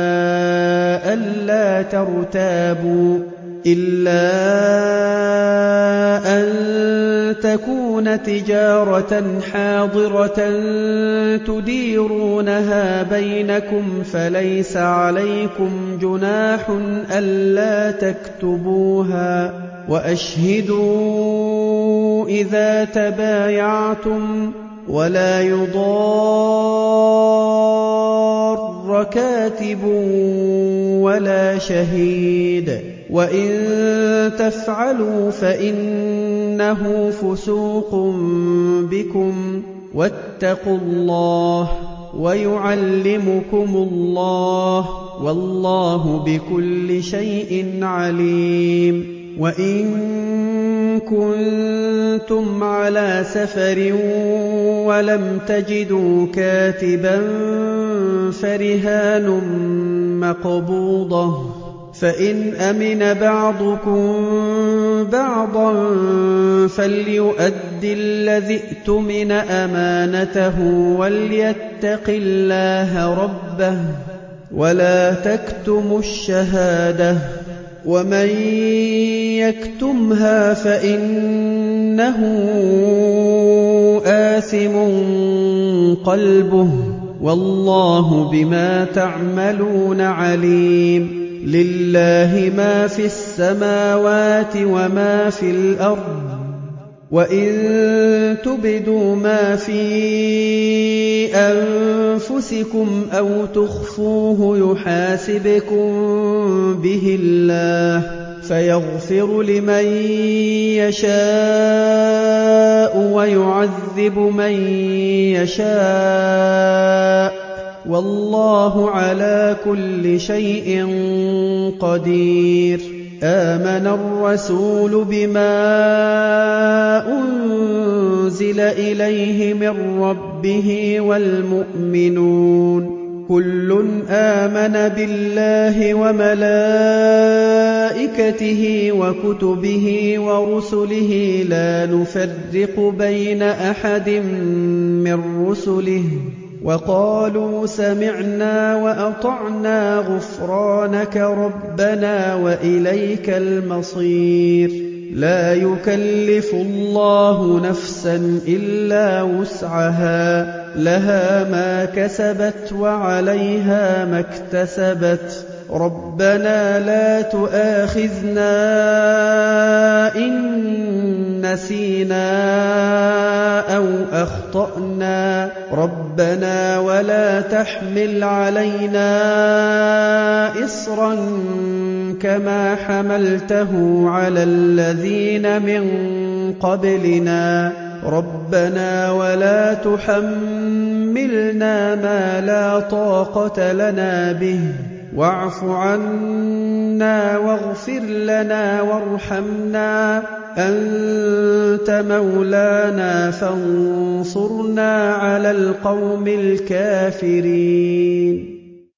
[SPEAKER 1] ألا ترتابوا إلا أن تكون تجارة حاضرة تديرونها بينكم فليس عليكم جناح ألا تكتبوها وأشهدوا إِذَا تَبَايَعْتُمْ وَلَا يُضَارَّ كَاتِبٌ وَلَا شَهِيدٌ وَإِن تَفْعَلُوا فَإِنَّهُ فُسُوقٌ بِكُمْ وَاتَّقُوا اللَّهَ وَيُعَلِّمُكُمُ اللَّهُ وَاللَّهُ بِكُلِّ شَيْءٍ عَلِيمٌ وَإِن كُنتُمْ عَلَىٰ سَفَرٍ وَلَمْ تَجِدُوا كَاتِبًا فَرِهَانٌ مَّقْبُوضَةٌ فَإِنْ أَمِنَ بَعْضُكُم بَعْضًا فَلْيُؤَدِّ الَّذِي اؤْتُمِنَ أَمَانَتَهُ وَلْيَتَّقِ اللَّهَ رَبَّهُ وَلَا تَكْتُمُوا الشَّهَادَةَ وَمَن يَكْتُمْهَا فَإِنَّهُ آثِمٌ قَلْبُهُ وَاللَّهُ بِمَا تَعْمَلُونَ عَلِيمٌ لِلَّهِ مَا فِي السَّمَاوَاتِ وَمَا فِي الْأَرْضِ وَإِن تُبْدُوا مَا فِي أَنفُسِكُمْ أَوْ تُخْفُوهُ يُحَاسِبْكُم بِهِ اللَّهُ فَيَغْفِرُ لِمَن يَشَاءُ وَيُعَذِّبُ مَن يَشَاءُ وَاللَّهُ عَلَىٰ كُلِّ شَيْءٍ قَدِيرٌ آمَنَ الرَّسُولُ بِمَا أُنزِلَ إِلَيْهِ مِن رَّبِّهِ وَالْمُؤْمِنُونَ كُلٌّ آمَنَ بِاللَّهِ وَمَلَائِكَتِهِ وَكُتُبِهِ وَرُسُلِهِ لَا نُفَرِّقُ بَيْنَ أَحَدٍ مِّن رُّسُلِهِ وَقَالُوا سَمِعْنَا وَأَطَعْنَا غُفْرَانَكَ رَبَّنَا وَإِلَيْكَ الْمَصِيرُ لَا يُكَلِّفُ اللَّهُ نَفْسًا إِلَّا وُسْعَهَا لَهَا مَا كَسَبَتْ وَعَلَيْهَا مَا اكْتَسَبَتْ رَبَّنَا لَا تُؤَاخِذْنَا إِن نَّسِينَا أَوْ أَخْطَأْنَا رَبَّنَا وَلَا تَحْمِلْ عَلَيْنَا إِصْرًا كَمَا حَمَلْتَهُ عَلَى الَّذِينَ مِن قَبْلِنَا رَبَّنَا وَلَا تُحَمِّلْنَا مَا لَا طَاقَةَ لَنَا بِهِ وَاعْفُ عَنَّا وَاغْفِرْ لَنَا وَارْحَمْنَا أَنتَ مَوْلَانَا فَانصُرْنَا عَلَى الْقَوْمِ الْكَافِرِينَ